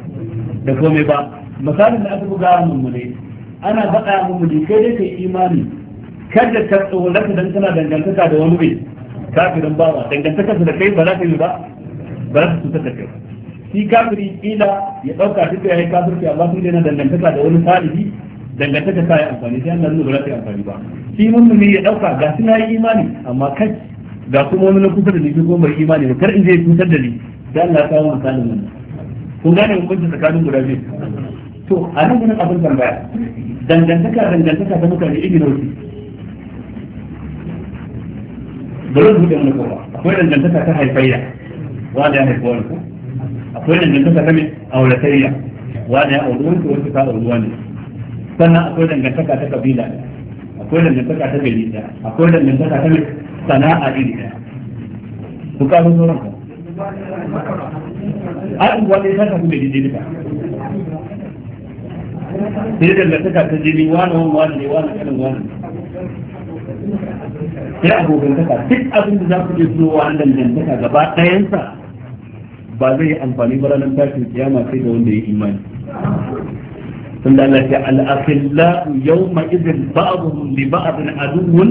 da komai ba misalin da aka buga wa mu ne ana faɗa mu ne kai dai kai imani kada ka tsorata dan kana dangantaka da wani bai kafirin bawa dangantakarsa da kai ba za ka yi ba ba za ka cutar da kai shi kafiri kila ya dauka duk ya yi kafirci amma sun daina dangantaka da wani salihi dangantaka ta yi amfani sai Allah nuna ba za ta yi amfani ba shi mummuni ya dauka ga suna yi imani amma kai ga kuma wani na kusa da ni ko bai imani ba kar in je cutar da ni sai Allah ya kawo misalin wannan kun gane hukuncin tsakanin guda biyu to a nan gurin abin tambaya dangantaka dangantaka ta mutane iri nauyi bari su da kowa akwai dangantaka ta haifayya wanda ya haifi wani akwai dangantaka ta mai auratayya wanda ya auri wani wanda ta auri wani sannan akwai dangantaka ta kabila akwai dangantaka ta gari ɗaya akwai dangantaka ta mai sana'a iri ɗaya ku kawo sauran ka a unguwa ɗaya ta tafi da jini duka sai dangantaka ta jini wani wani wani ne wani kanin wani sai abokantaka duk abin da za ku je zuwa wannan dangantaka gaba ɗayansa ba zai yi amfani ba ranar tashin kiyama sai da wanda ya imani tunda Allah ya al-akhilla yawma idhin ba'dhum li ba'dhin aduwwun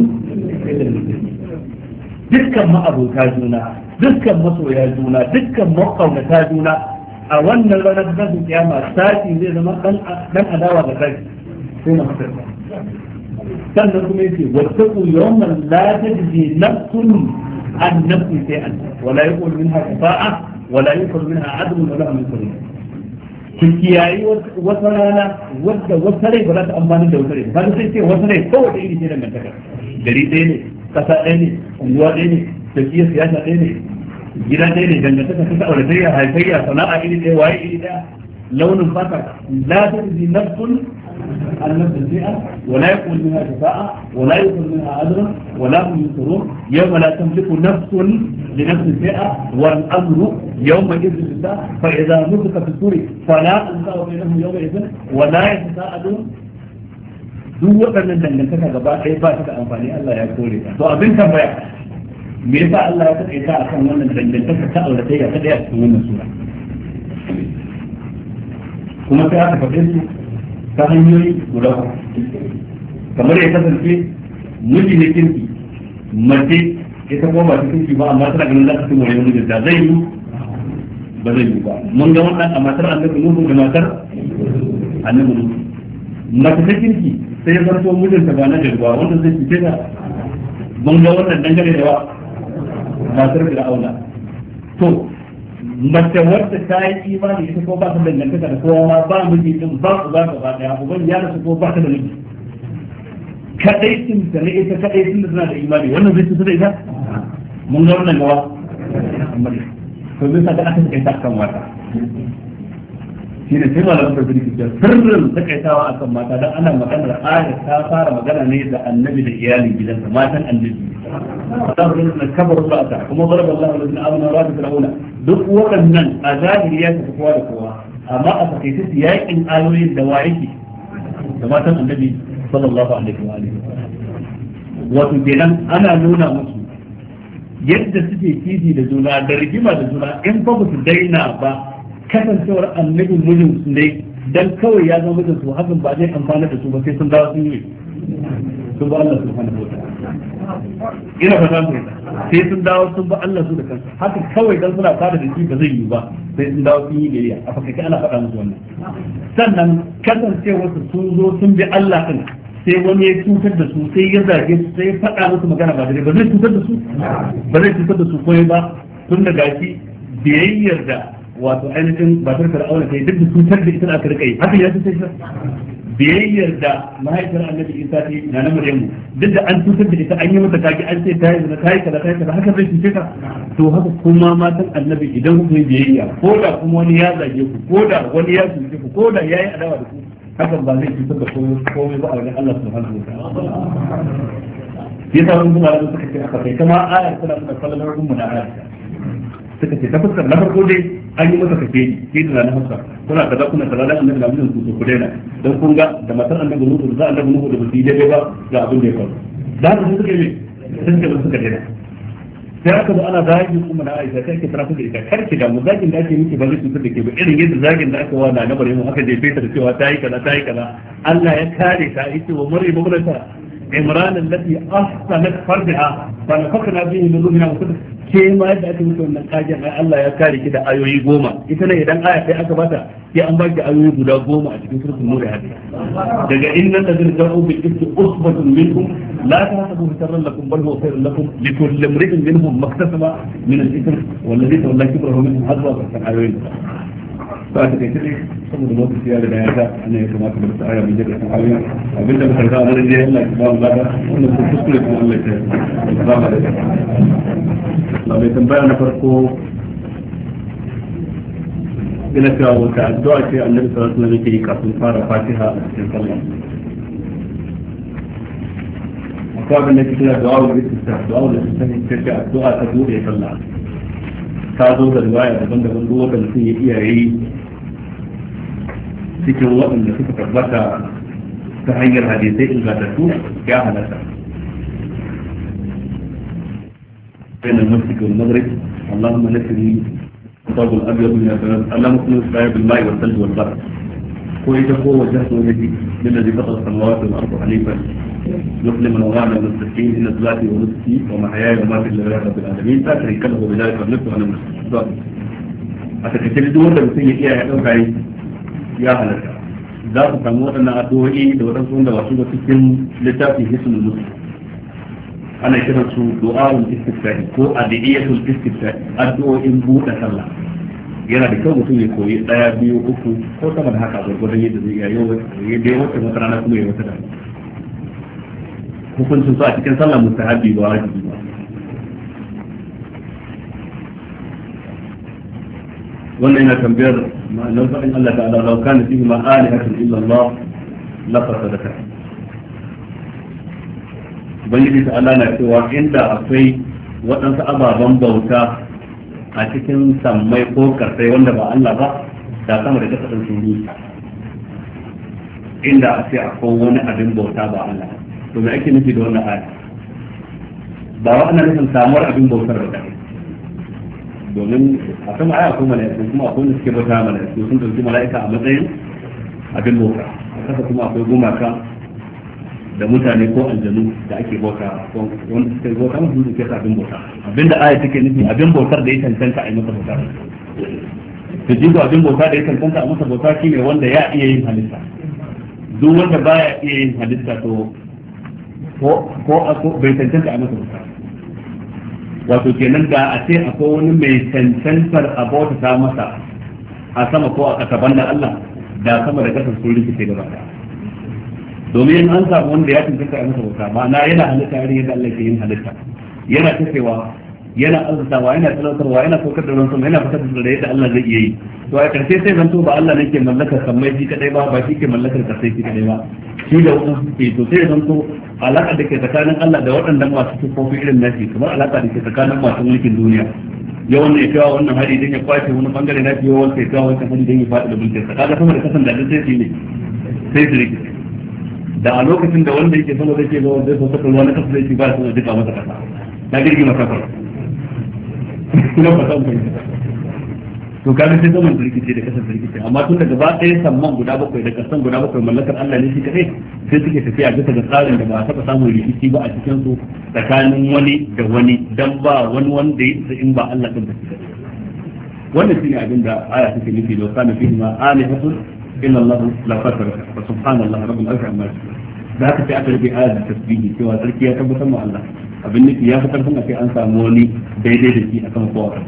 dukkan ma'abota juna dukkan masoya juna dukkan makaunata juna a wannan ranar da su kiyama sati zai zama dan adawa da kai sai na fitar sannan kuma yace wattaqu yawman la tajzi nafsun an nafsin shay'an wala yaqul minha shafa'a wala yaqul minha 'adlun wala hum yusrun ki kiyayi wata rana wadda wata rai ba za ta amfani da wata rai ba sai ce wata rai kowace iri ce dangantaka gari ɗaya ne kasa ɗaya ne unguwa ɗaya ne tafiyar siyasa ɗaya ne gida ɗaya ne dangantaka ta auratayya haifayya sana'a iri ɗaya waye iri ɗaya launin fata la tajzi nafsun عن نفس الفئة ولا يقبل منها شفاعة ولا يقبل منها عدل ولا هم ينصرون يوم لا تملك نفس لنفس الفئة والأمر يومئذ لله فإذا نفخ في الصور فلا أنساب بينهم يومئذ ولا يتساءلون duk waɗannan dangantaka gaba ɗaya ba ta da amfani Allah ya kore ta to abin tambaya me yasa Allah ya taƙaita akan wannan dangantaka ta auratayya ta ɗaya cikin wannan sura kuma sai aka faɗe su ta hanyoyi guda kamar ya kasance miji ne kirki mace ita kuma ba ta kirki ba amma tana ganin za ta cin wani mijin da zai yi ba zai yi ba mun ga wannan a matar annabi nuhu da matar annabi nuhu mace ta kirki sai ya zanto mijinta ba na jirgwa wanda zai fice ta mun ga wannan dangane da matar fir'auna to mace wadda ta yi imani ita ko ba ta dangantaka da kowa ma ba miji din ba ku ba gaba daya uban ya rasu ko ba ta da miji kadai sun ta ne ita kadai sun da tana da imani wannan zai tuta da ita mun ga wannan gawa to bisa ga aka kai ta kan mata shi ne sai malamin da birki da sirrin takaitawa akan mata dan ana maganar aya ta fara magana ne da annabi da iyalin gidansa matan annabi Allah ya kabar ra'ata kuma daraba Allah alladhina amanu wa fir'auna duk waɗannan a zahiri ya tafi kowa da kowa amma a fakaice su yakin ayoyin da wa yake da matan annabi sallallahu alaihi wa alihi wato kenan ana nuna musu yadda suke kishi da juna da rigima da juna in ba su daina ba kasancewar annabin mijin su ne dan kawai ya zama mijin su hakan ba zai amfana da su ba sai sun dawo sun yi sun ba Allah subhanahu wa ta'ala ina fata mu sai sun dawo sun ba Allah su da kansu haka kawai dan suna fara da shi ba zai yi ba sai sun dawo sun yi gariya a fakaice ana faɗa musu wannan sannan kasancewar su sun zo sun bi Allah din sai wani ya cutar da su sai ya zage su sai ya faɗa musu magana ba dai ba zai cutar da su ba zai cutar da su koyi ba tun da gashi biyayyar da wato ainihin batar fir'auna kai duk da cutar da ita aka rika yi haka ya cutar da biyayyar da mahaifiyar annabi isa ta yi na na maryamu duk da an cutar da ita an yi mata kaki an ce ta yi zina ta yi kaza ta yi kaza haka zai cuce ka to haka kuma matan annabi idan kuka yi biyayya ko da kuma wani ya zage ku ko da wani ya cuce ku ko da ya yi adawa da ku hakan ba zai cutar da komai ba a wajen Allah subhanahu wa ta'ala yasa mun kuma da suka ce aka kai kama ayar tana da fallar ummu na ayar suka ce ta fuskar na farko dai an yi masa kafe shi da na fuskar kuna kaza kuna kaza dan annabi na mijin ku ku daina dan kun ga da matar annabi Nuhu da annabi Nuhu da basu daidai ba ga abin da ya faru da haka suka yi sun ce suka daina sai aka zo ana zagin kuma na Aisha sai ke tarafu da ita karki da mu zagin da ake miki ba zai cutar da ke ba irin yadda zagin da aka wa na nabar mu aka jefe ta da cewa ta yi kaza ta yi kaza Allah ya kare ta yace wa Maryam ibnata Imran allati ahsanat farjaha fa nafakna bihi min ruhina wa ke ma yadda ake mutu wannan kajin ai Allah ya kare ki da ayoyi goma ita ne idan aya sai aka bata sai an baki ayoyi guda goma a cikin suratul nur hadi daga innal ladina ja'u bil ifki usbatun minkum la tahsabu sharran lakum bal huwa khairun lakum likulli imrin minhum maktasaba min al-ithm wal ladhi tawalla kibrahu minhum hadwa fa ayoyin ba ta kai tsaye saboda lokaci ya riga ya ta ne ya kamata da aya mai jirgin ayoyin abinda muka riga a nan dai Allah ya ba mu lada wannan ko kuskure kuma Allah ya ba mu da Allah mai tambaya na farko ina cewa wata addu'a ce Annabi sallallahu alaihi wasallam yake yi kafin fara Fatiha a cikin sallah akwai abin da ke kira du'a da istifta du'a da istifta ce addu'a ta bude sallah ta zo da riwaya daban-daban duk wanda mutum ya iya yi cikin waɗanda suka tabbata ta hanyar hadisai ingantattu ya halatta بين المشرق والمغرب اللهم نسني الصوب الابيض من البلد اللهم اكن السعي بالماء والثلج والبرد كويت قوه وجهت وجهي للذي فطر السماوات والارض حنيفا مسلم وغانا المستقيم ان صلاتي ونسكي ومحياي وماتي لله رب العالمين لا شريك له بذلك والنفس وانا مسلم a takaice duk wanda mutum ya iya ya dauka yi ya halatta za ku samu waɗannan addu'o'i da waɗansu wanda wasu da cikin littafin hisnul muslim ana kiran su du'a'ul istiftahi ko adiyatul istiftahi addu'o'in buɗe sallah yana da kyau mutum ya koyi ɗaya biyu uku ko sama da haka gwargwadon yadda zai iya yau ya dai wata wata rana kuma ya wata da hukuncin su a cikin sallah mustahabi ba wajibi ba wannan yana tambayar ma'anar faɗin Allah ta'ala law kana fihi ma alihatun illa Allah la fasadata ubangiji ta'ala na cewa inda akwai waɗansu ababen bauta a cikin sammai ko karsai wanda ba Allah ba da sama da kasa sun rusa inda a ce akwai wani abin bauta ba Allah to me ake nufi da wannan aya ba wa ana nufin samuwar abin bautar da kai domin a sama aya akwai mala'iku kuma akwai wanda suke bauta mala'iku sun dauki mala'ika a matsayin abin bauta a kasa kuma akwai gumaka da mutane ko aljanu da ake bauta wanda suke bauta musu suke sa abin bauta abinda aya take nufi abin bautar da ya cancanta a yi masa bauta to jigo abin bauta da ya cancanta a masa bauta shine wanda ya iya yin halitta duk wanda baya iya yin halitta to ko ko bai cancanta a masa bauta wato kenan da a ce akwai wani mai cancantar a bauta masa a sama ko a ƙasa banda Allah da sama da ƙasa sun rikice gaba ɗaya domin an samu wanda ya cancanta a masa bauta ma'ana yana halitta irin yadda Allah ke yin halitta yana tafewa yana arzutawa yana talautarwa yana saukar da ruwan sama yana fitar da yadda Allah zai iya yi to a karshe sai zanto ba Allah ne ke mallakar sammai shi kadai ba ba shi ke mallakar kasai shi kadai ba shi da wadansu ke to sai zanto alaka da ke tsakanin Allah da waɗannan masu tufofi irin nashi kamar alaka da ke tsakanin masu mulkin duniya yawan ya kawo wannan hari dan ya kwace wani bangare na fiye wanda ya kawo wannan hari dan ya faɗi da mulkin sa kaga sama da kasan da sai su ne sai su rike da a lokacin da wanda yake sama zai ke zo zai so saka ruwa na kasa zai ci ba su duka masa kasa ta girgima kafar ina ba san kai to kaga sai zaman rikice da kasar rikice amma tun daga ba ɗaya samman guda bakwai da kasan guda bakwai mallakar Allah ne shi kadai sai suke tafiya bisa ga tsarin da ba a taɓa samun rikici ba a cikin su tsakanin wani da wani dan ba wani wanda ya isa in ba Allah din da shi kadai wannan shine abin da aya take nufi da kana fihi ma alihatun illa Allah la fatara wa subhanallahi rabbil arshi amma da haka sai aka rubuta ayat tasbihi cewa sarki ya tabbatar ma Allah abin nufi ya fi karfin a kai an samu wani daidai da shi akan kowa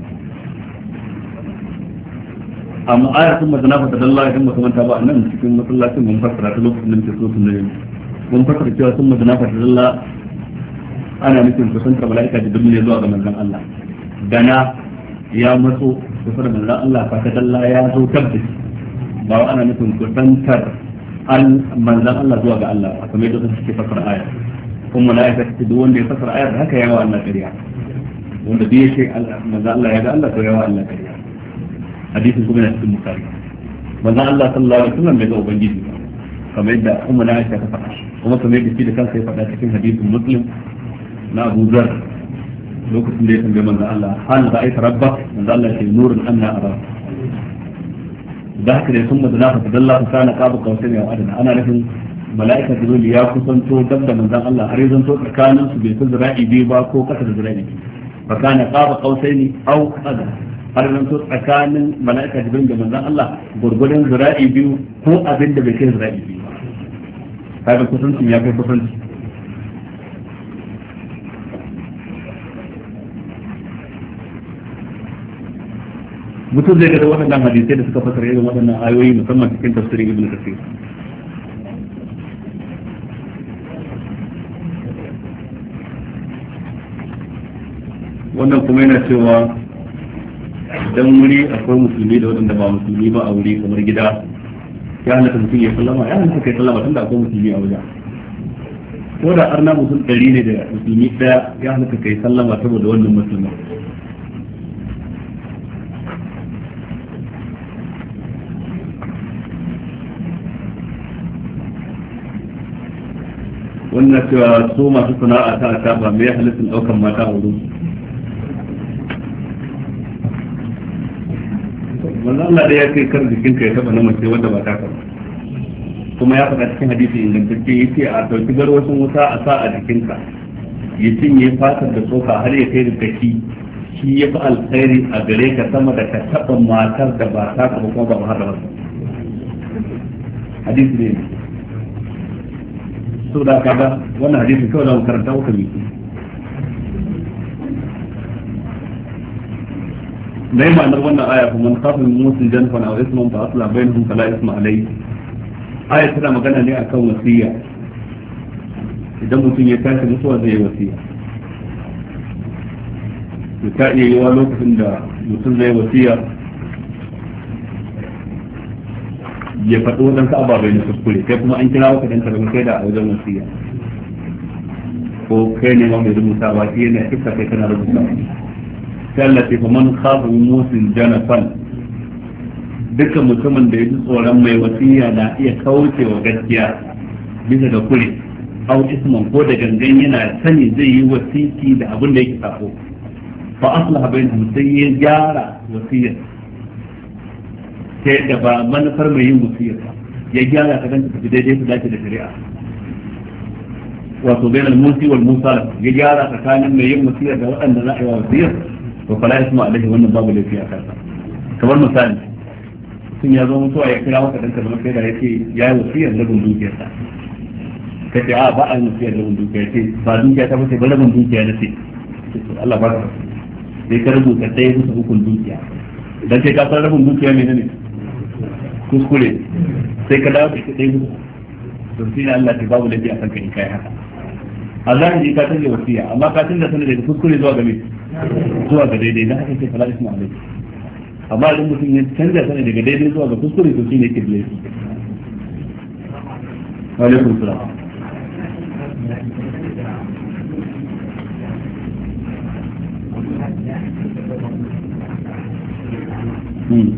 amma ayar sun mazana fata dalla idan ba manta ba nan cikin masallacin mun fassara ta lokacin da muke so su ne mun fassara cewa sun mazana fata dalla ana nufin kusantar mala'ika da duniya zuwa ga manzon Allah dana ya matso kusa da manzon Allah fata dalla ya zo tabbata ba ana nufin kusantar al manzon Allah zuwa ga Allah kamar yadda suke fassara ayar kuma mala'ika ta duk wanda ya fassara ayar haka yawa Allah kariya wanda bai ce manzon Allah ya ga Allah to yawa Allah kariya hadisin kuma na cikin bukari manzon Allah sallallahu alaihi wasallam bai ga ubangiji kamar yadda ummu na Aisha ta faɗa kuma kamar yadda shi da kansa ya faɗa cikin hadisin muslim na Abu Dharr lokacin da ya tambaye manzon Allah hal ra'aita rabbak manzon Allah ya ce nurun anna ara da haka da sun mazana fa dalla kana qabu qausain ya adana ana nufin mala'ika jibril ya kusanto dab da manzon Allah har yanzu to tsakanin su bai fi zira'i biyu ba ko kasa da zira'i fa kana qabu qausain aw adana har yanzu tsakanin mala'ika jibril da manzon Allah gurgurdan zira'i biyu ko abin da bai kai zira'i biyu ba kaga kusancin ya kai kusanci mutum zai ga waɗannan hadisai da suka fasara irin waɗannan ayoyi musamman cikin tafsirin ibn kathir wannan kuma yana cewa idan wuri akwai musulmi da waɗanda ba musulmi ba a wuri kamar gida ya halatta mutum ya sallama ya halatta kai sallama tunda akwai musulmi a wajen ko da arna mutum ɗari ne da musulmi ɗaya ya halatta kai sallama saboda wannan musulmi wannan cewa su masu sana'a ta ta ba mai halittin daukan mata a wurin wannan Allah da ya kai kar jikinka ya taba na mace wanda ba ta ka kuma ya faɗa cikin hadisi ingantacce yace a dauki garwashin wuta a sa a jikinka ya cinye fatar da tsoka har ya kai da kashi shi ya fi alkhairi a gare ka sama da ka taɓa matar da ba ta ka ba kuma ba muharramar hadisi ne so da kaga wannan hadisi kawai da mu karanta uku ne dai ma'anar wannan aya kuma man khafa min musin janfan aw isman fa asla bainahum fala isma alayhi aya tana magana ne akan wasiya idan mutum ya tashi mutuwa zai yi wasiya to ta iya yiwa lokacin da mutum zai wasiya ya faɗi waɗansu ababai na kuskure kai kuma an kira waka dan ka zama kai da a wajen wasiya ko kai ne ma mai rubuta ba shi yana kisa kai kana rubuta sai Allah ce fa man khafa min musin janafan dukkan mutumin da ya ji tsoron mai wasiya na iya kaucewa gaskiya bisa ga kure au isman ko da gangan yana sani zai yi wasiki da abin da yake sako fa aslaha bainahum sai ya gyara wasiyar sai da ba manufar mai yin wasiyar ya gyara ta ganta tafi daidai su dace da shari'a wato bainal musi wal musala ya gyara tsakanin mai yin wasiyar da waɗanda za a yi wa wasiyar to fala isma alaihi wannan babu laifi a kansa kamar misali sun ya zo mutuwa ya kira maka danka zama kai da yake ya yi wasiyar rabin dukiyarsa ka ce a ba a yi wasiyar rabin dukiya ce ba dukiya ta bace ba rabin dukiya na ce Allah ba ka sai ka rubuta ɗaya bisa hukun dukiya dan kai ka san rabin dukiya ne ne kuskure sai ka dawo da ɗaya bisa to shi ne Allah ya babu laifi a kanka in kai haka Allah ne ka tanje wasiya amma ka tunda sanin daga kuskure zuwa ga me zuwa ga daidai na haka sai fala isma alaihi amma idan mutum ya canza sani daga daidai zuwa ga kuskure to shine yake da laifi wa alaikum salam hmm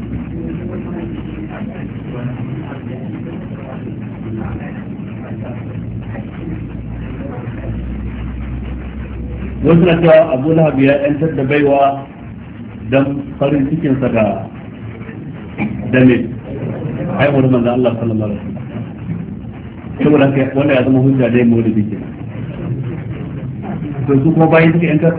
wasu na cewa abu lahab ya yantar da baiwa don farin cikinsa da da mai haihuwar manzan Allah sallallahu alaihi wasallam saboda haka wanda ya zama hujja dai maulidi ke to su kuma bayan suka yantar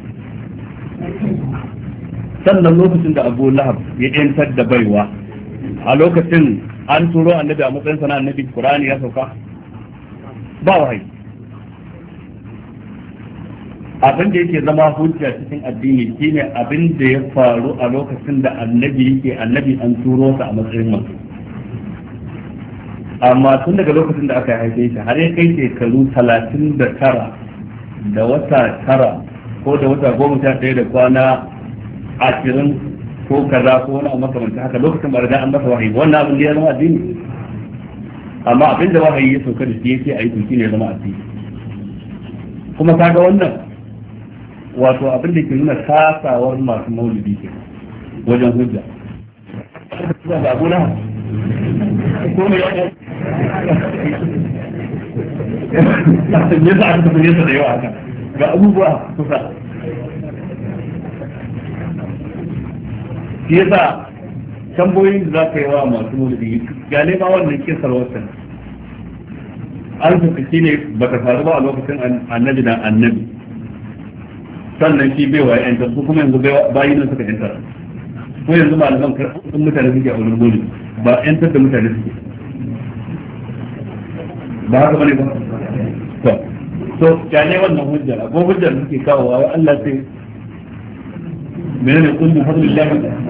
sannan lokacin da abu lahab ya yantar da baiwa a lokacin an turo annabi a matsayin sana annabi Qur'ani ya sauka ba wahayi abin da yake zama hujja cikin addini shine abin da ya faru a lokacin da annabi yake annabi an turo sa a matsayin mutum amma tun daga lokacin da aka haife shi har ya kai shekaru talatin da tara da wata tara ko da wata goma sha ɗaya da kwana ashirin ko kaza ko wani abu makamanta haka lokacin ba da an masa wahayi wannan abin da ya zama addini amma abin da wahayi ya sauka da shi yake a yi to shine ya zama addini kuma kaga wannan wato abin da ke nuna kasawar masu maulidi ke wajen hujja ga abuna ko ne ya sa aka tafi nesa da yawa haka ga abubuwa kusa shi yasa tambayoyin da za ka yi wa masu maulidi ga ne ma wannan kisar wasan an suka ne ba ta faru ba a lokacin annabi na annabi sannan shi bai wa yantar su kuma yanzu bayi nan suka yantar ko yanzu malaman karɓar mutane suke a wurin gudu ba yantar da mutane suke ba haka bane ba to to kyale wannan hujjar ko hujjar suke kawo wa Allah sai menene kullu fadlillah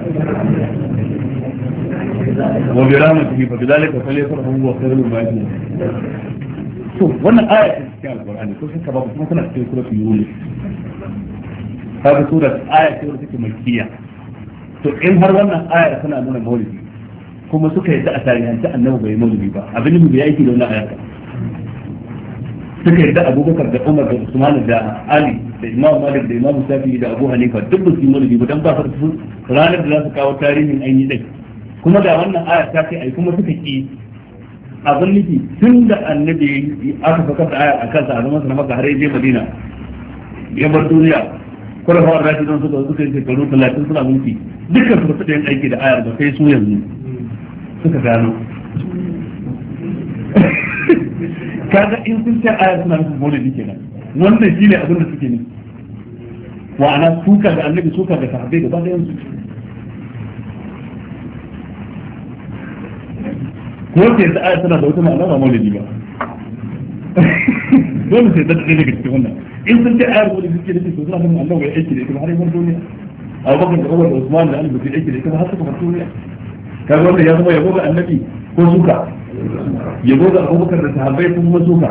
wa bi rahmatihi fa bidalika falyafrahu huwa khairul mimma yajma'un to wannan aya ce cikin alqur'ani ko sai ba kuma tana cikin suratul yunus kaga sura aya ce wadda take makkiya to in har wannan aya tana nuna maulidi kuma suka yi a tarihance annabi bai maulidi ba abin da bai aiki da wannan aya suka yi da Abubakar da Umar da Usman da Ali da Imam Malik da Imam Shafi'i da Abu Hanifa duk ba su yi maulidi ba dan ba su ranar da za su kawo tarihin an yi dai kuma da wannan aya ta ce ai kuma suka ki abin nufi tun da annabi aka fakar da aya a kansa a zaman sa na Makka har ya je Madina ya bar duniya kurafawar rashidun suka suka yi shekaru talatin suna mulki dukkan su fita yin aiki da ayar ba sai su yanzu suka gano kaga in sun ce ayar suna nufin maulidi kenan wannan shine abin da suke nufi wa ana suka da annabi suka da sahabbai gaba da yanzu ko ce da ayat tana da wata ma'ana ba maulidi ba dole sai da ɗaya daga cikin wannan in sun ce ayar maulidi suke da su suna ganin Allah bai aiki da ita har yawan duniya Abu Bakar da Umar da Usman da Ali bai aiki da ita har suka fara duniya kaga wannan ya zama yabo ga annabi ko suka yabo ga Abu Bakar da sahabbai ko kuma suka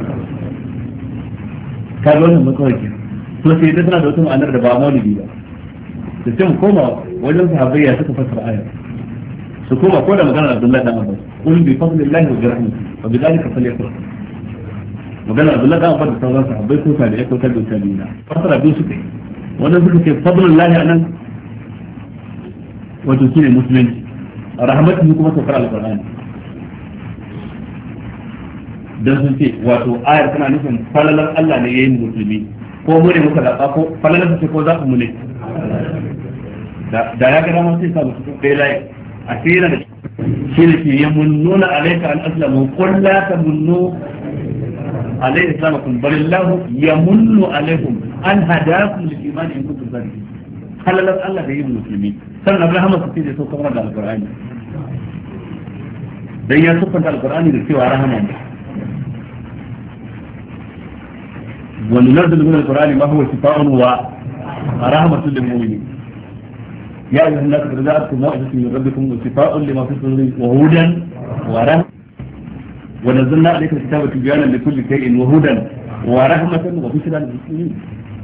kaga wannan matsala ke to sai da tana da wata ma'anar da ba maulidi ba da sai mu koma wajen sahabbai ya suka fassara ayar su koma ko da magana Abdullahi dan Abbas qul bi fadlillahi wa bi rahmatihi wa bi dhalika falyafrahu magana Abdullahi dan Abbas da sauran sahabbai ko tabi'ai ko tabi'u tabi'ina fasara biyu suka yi wannan suka ce fadlullahi anan wato shine musulunci rahmatihi kuma saukar alqur'ani dan sun ce wato ayar tana nufin falalar Allah ne yayin musulmi ko mu ne muka zaɓa ko falalar ce ko zaɓu mu ne da ya ga dama sai sa musu ɗaya layi a tsira da shi ne ke yamunnuna alaika an aslamu qul la tamunnu alayhi islamakum balillahu yamunnu alaikum an hadakum lil iman in kuntum sadiqin halalar Allah da yin musulmi sannan Abraham su ce da so kamar da alqur'ani dan ya sufanta alqur'ani da cewa rahama ne wa nunzilu min alqur'ani ma huwa shifaa'un wa rahmatun lil mu'minin يا أيها الناس قد جاءتكم موعظة من ربكم وشفاء لما في الصدور وهدى ورحمة ونزلنا عليك الكتاب تبيانا لكل شيء وهدى ورحمة وبشرى للمسلمين.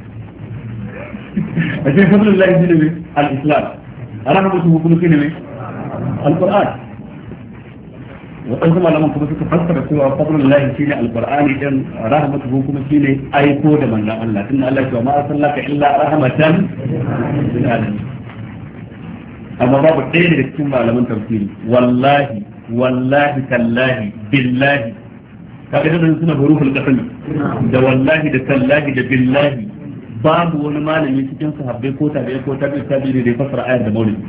أشياء فضل الله يجزي الإسلام رحمته كل كلمة القرآن وأنتم على من كنتم تفسر سوى فضل الله شيء القرآن إذن رحمته كل شيء أي كود من الله إن الله وما أرسلناك إلا رحمة للعالمين. amma babu ɗaya daga cikin malaman tafsiri wallahi wallahi tallahi billahi kaga da suna huruful qasam da wallahi da tallahi da billahi babu wani malami cikin sahabbai ko tabi'i ko tabi'i tabi'i da ya fassara ayar da maulidi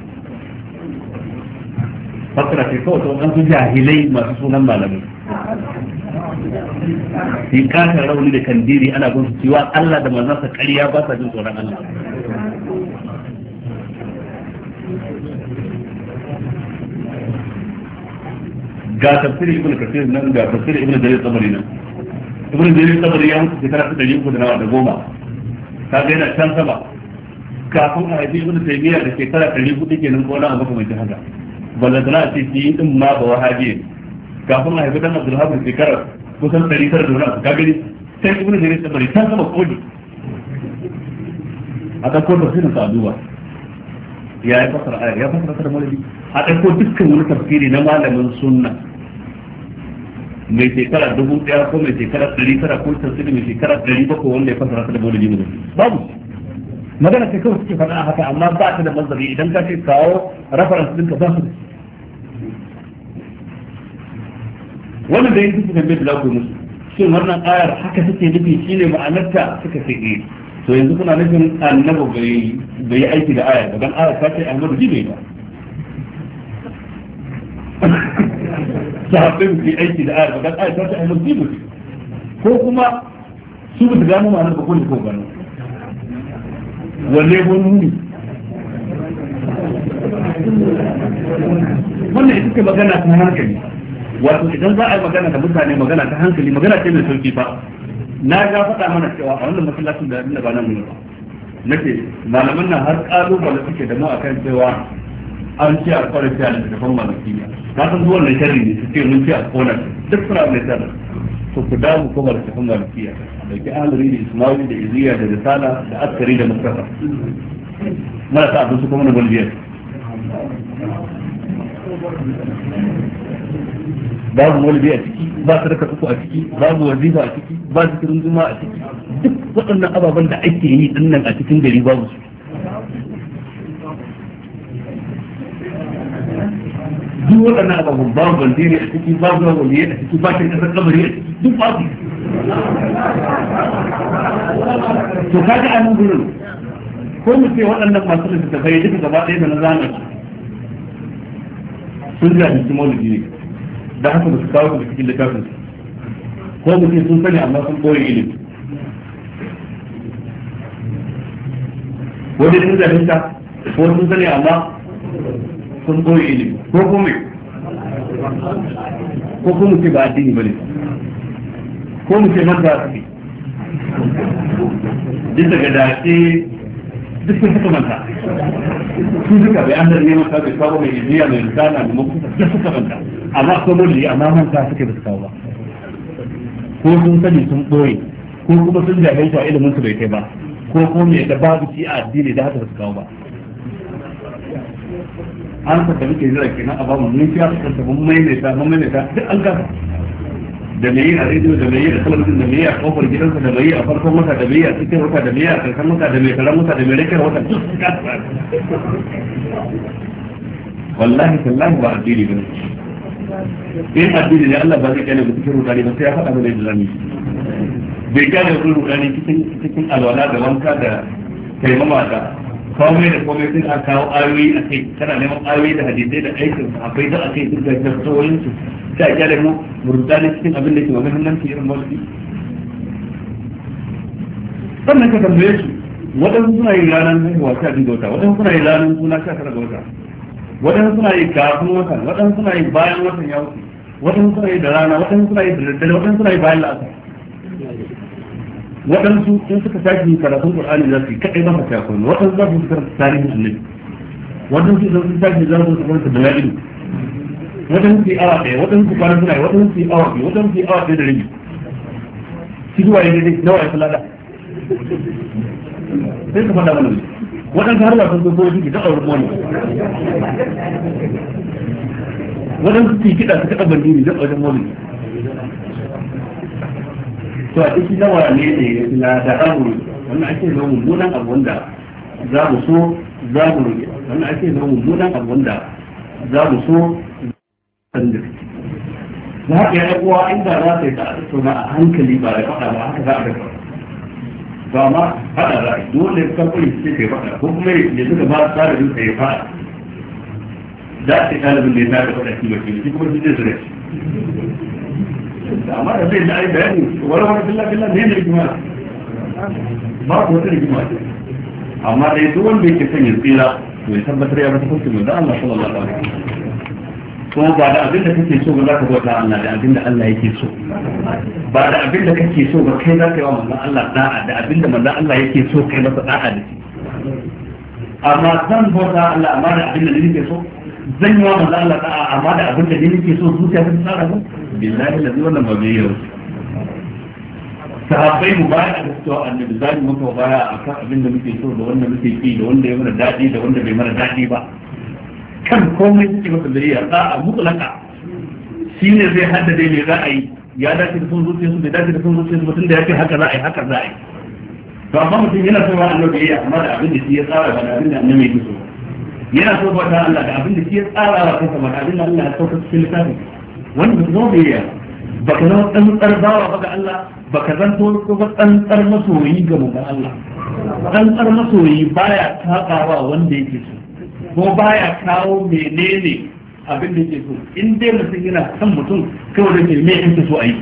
fassara ce kawai to an su jahilai masu sunan malamai shi kasa rauni da kandiri ana gun su cewa Allah da manzansa ƙarya ba sa jin tsoron Allah ga tafsirin ibn kasir nan ga tafsirin ibn jarir tabari nan ibn jarir tabari ya mutu shekara ta ɗari uku da nawa da goma ka ga yana can sama kafin a haifi ibn taymiya da shekara ɗari hudu kenan ko na abu mai haka ballantana a ce shi din ma ba wahabi kafin a haifi dan abdul habib shekara kusan ɗari tara da wani abu ka gani sai ibn jarir tabari can sama kodi a ɗauko tafsirin sa a duba ya yi fasara ayar ya fasara ta da malami a ɗauko dukkan wani tafsiri na malamin sunna mai shekara dubu ɗaya ko mai shekara ɗari tara ko tafsiri mai shekara ɗari bakwai wanda ya fasara ta da malami ne babu magana sai kawai suke faɗa haka amma ba ta da mazari idan ka ce kawo reference ɗinka ba su da wannan da yin duk tambayar da za ku yi musu shin wannan ayar haka take nufi shine ma'anarta suka ce eh to yanzu kuna nufin annabi bai yi aiki da ayar ba dan ayar ta ce annabi ji bai ba sahabbai bai yi aiki da ayar ba dan ayar ta ce annabi ji bai ko kuma su ba su gano ma'anar ba ko ne ko gano wanne ko nuni wannan ita ce magana ta hankali wato idan za a yi magana da mutane magana ta hankali magana ce mai sauki fa na ga faɗa mana cewa a wannan masallacin da inda ba nan gudu ba nake malaman nan har ƙalubale suke da mu akan cewa an ce a kwara fiye da tafan malakiya na san zuwan nan sharri ne su ce mun ce a kona duk suna mai sharri to ku damu kuma da tafan malakiya da ke ahalari da ismaili da iziya da risala da askari da mustafa mara sa abin su kuma na gwalbiyar babu maulidi a ciki ba sadaka uku a ciki babu wazifa a ciki ba zikirin juma a ciki duk waɗannan ababen da ake yi din nan a cikin gari babu su duk waɗannan ababen babu bandiri a ciki babu waliyai a ciki ba shi ƙasar kabari a ciki duk babu to kaga a nan gurin ko mu ce waɗannan masu littattafai duka gaba ɗaya da na zana sun jahilci maulidi ne da haka ba su kawo da cikin littafin ko mutum sun sani amma sun ɓoye ilimi wani sun zalunta ko sun sani amma sun koyi ilimi ko kuma ko kuma ce ba addini bane ko mu ce manta su duk daga dace duk sun suka manta su duka bai an da neman sa bai kawo mai ijiya mai risala da mafuta duk suka manta amma ko mulli amma manta suke da su kawo ba ko sun sani sun ɓoye ko kuma sun jahilta ilimin su bai kai ba ko kuma mai da babu ci a addini da haka ba su kawo ba an saka muke jira kenan a bamu mun fiya su kanta mun maimaita mun maimaita duk an gasa da mai yi a rediyo da mai yi a talabijin da mai yi a kofar gidansa da mai yi a farkon wata da mai yi a cikin wata da mai yi a karshen wata da mai karan wata da mai rikar wata duk su kasa wallahi tallahi ba addini ba ne in addini ne Allah ba zai kyale mu cikin rudani ba sai ya faɗa mana da zamu bai kyale mu rudani cikin cikin alwala da wanka da taimama da komai da komai sun aka kawo ayoyi a kai kana neman ayoyi da hadisai da aikin akwai da akai duk da tsawoyin su sai ya kyale mu rudani cikin abin da ke wa muhimmanci irin mawdu'i sannan ka tambaye su waɗansu suna yin ranar haihuwa sha biyu ga wata waɗansu suna yin ranar suna sha tara ga wata waɗansu suna yi kafin watan waɗansu suna yi bayan watan ya wuce waɗansu suna yi da rana waɗansu suna yi da daddare waɗansu suna yi bayan la'asar waɗansu in suka tashi karatun Qur'ani za su yi kaɗai ba ta koyi waɗansu za su karanta tarihin annabi waɗansu idan sun tashi za su karanta dalail waɗansu yi awa ɗaya waɗansu kwana suna yi waɗansu yi awa biyu waɗansu yi awa ɗaya da rabi shi zuwa yi daidai nawa ya fulada sai ka faɗa mana waɗansu har wasan dogo suke ta auren wani waɗansu su kiɗa su kaɗa bandini don wajen wani to a ciki nawa ne ne ya fi da amuru wannan ake zama mummunan abu wanda za mu so za mu rage wannan ake zama mummunan abu wanda za mu so san da za ka yi uwa inda za ka yi ta tattauna a hankali ba da faɗa ba haka za a dafa ba ma haɗa za a yi dole ka kai sai kai faɗa ko kuma ya suka ba tsara da kai faɗa za a ce ɗalibin da ya ta faɗa shi ba shi kuma shi zai zura shi amma da zai da ai bayani wala wala billah billah ne ne rigima ba ko wata rigima amma dai duk wanda yake son ya tsira to ya tabbatar ya rasa hukuncin da Allah sallallahu alaihi wasallam ko ba da abin da kake so ba za ka bauta Allah da abin da Allah yake so ba da abin da kake so ba kai za ka yi wa manzon Allah da'a da abin da manzon Allah yake so kai masa da'a da shi amma zan bauta Allah amma da abin da nake so zan yi wa manzon Allah da'a amma da abin da nake so zuciya ta tsara ba billahi lazi wannan ba bai yau sahabbai mu baya da cewa annabi zai muka baya akan abin da muke so da wanda muke ki da wanda ya mana dadi da wanda bai mana dadi ba kan komai suke masa bariya da'a mutlaka shine zai haddade me za a yi ya dace da son zuciyarsu bai dace da son zuciyarsu ba tunda yake haka za a yi haka za a yi to amma mutum yana so wa annabi ya amma da abin da shi ya tsara ba da abin da annabi yake so yana so ba ta Allah da abin da shi ya tsara wa kansa ba da abin da Allah ya sauka cikin littafin wanda ba zo bai ba ka zama tsantsar bawa ba ga Allah ba ka zanto ba tsantsar masoyi ga mutan Allah tsantsar masoyi baya taɓawa wanda yake so ko baya kawo menene abin da yake so in dai mutum yana kan mutum kawai da ke me yake so a yi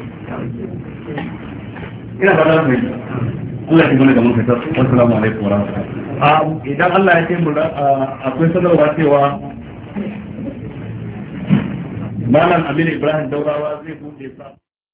ina ba za su yi Allah ya gane da mun fitar assalamu alaikum wa rahmatullahi idan Allah ya kai mu akwai sanarwa cewa Malam Aminu Ibrahim Daurawa zai bude sa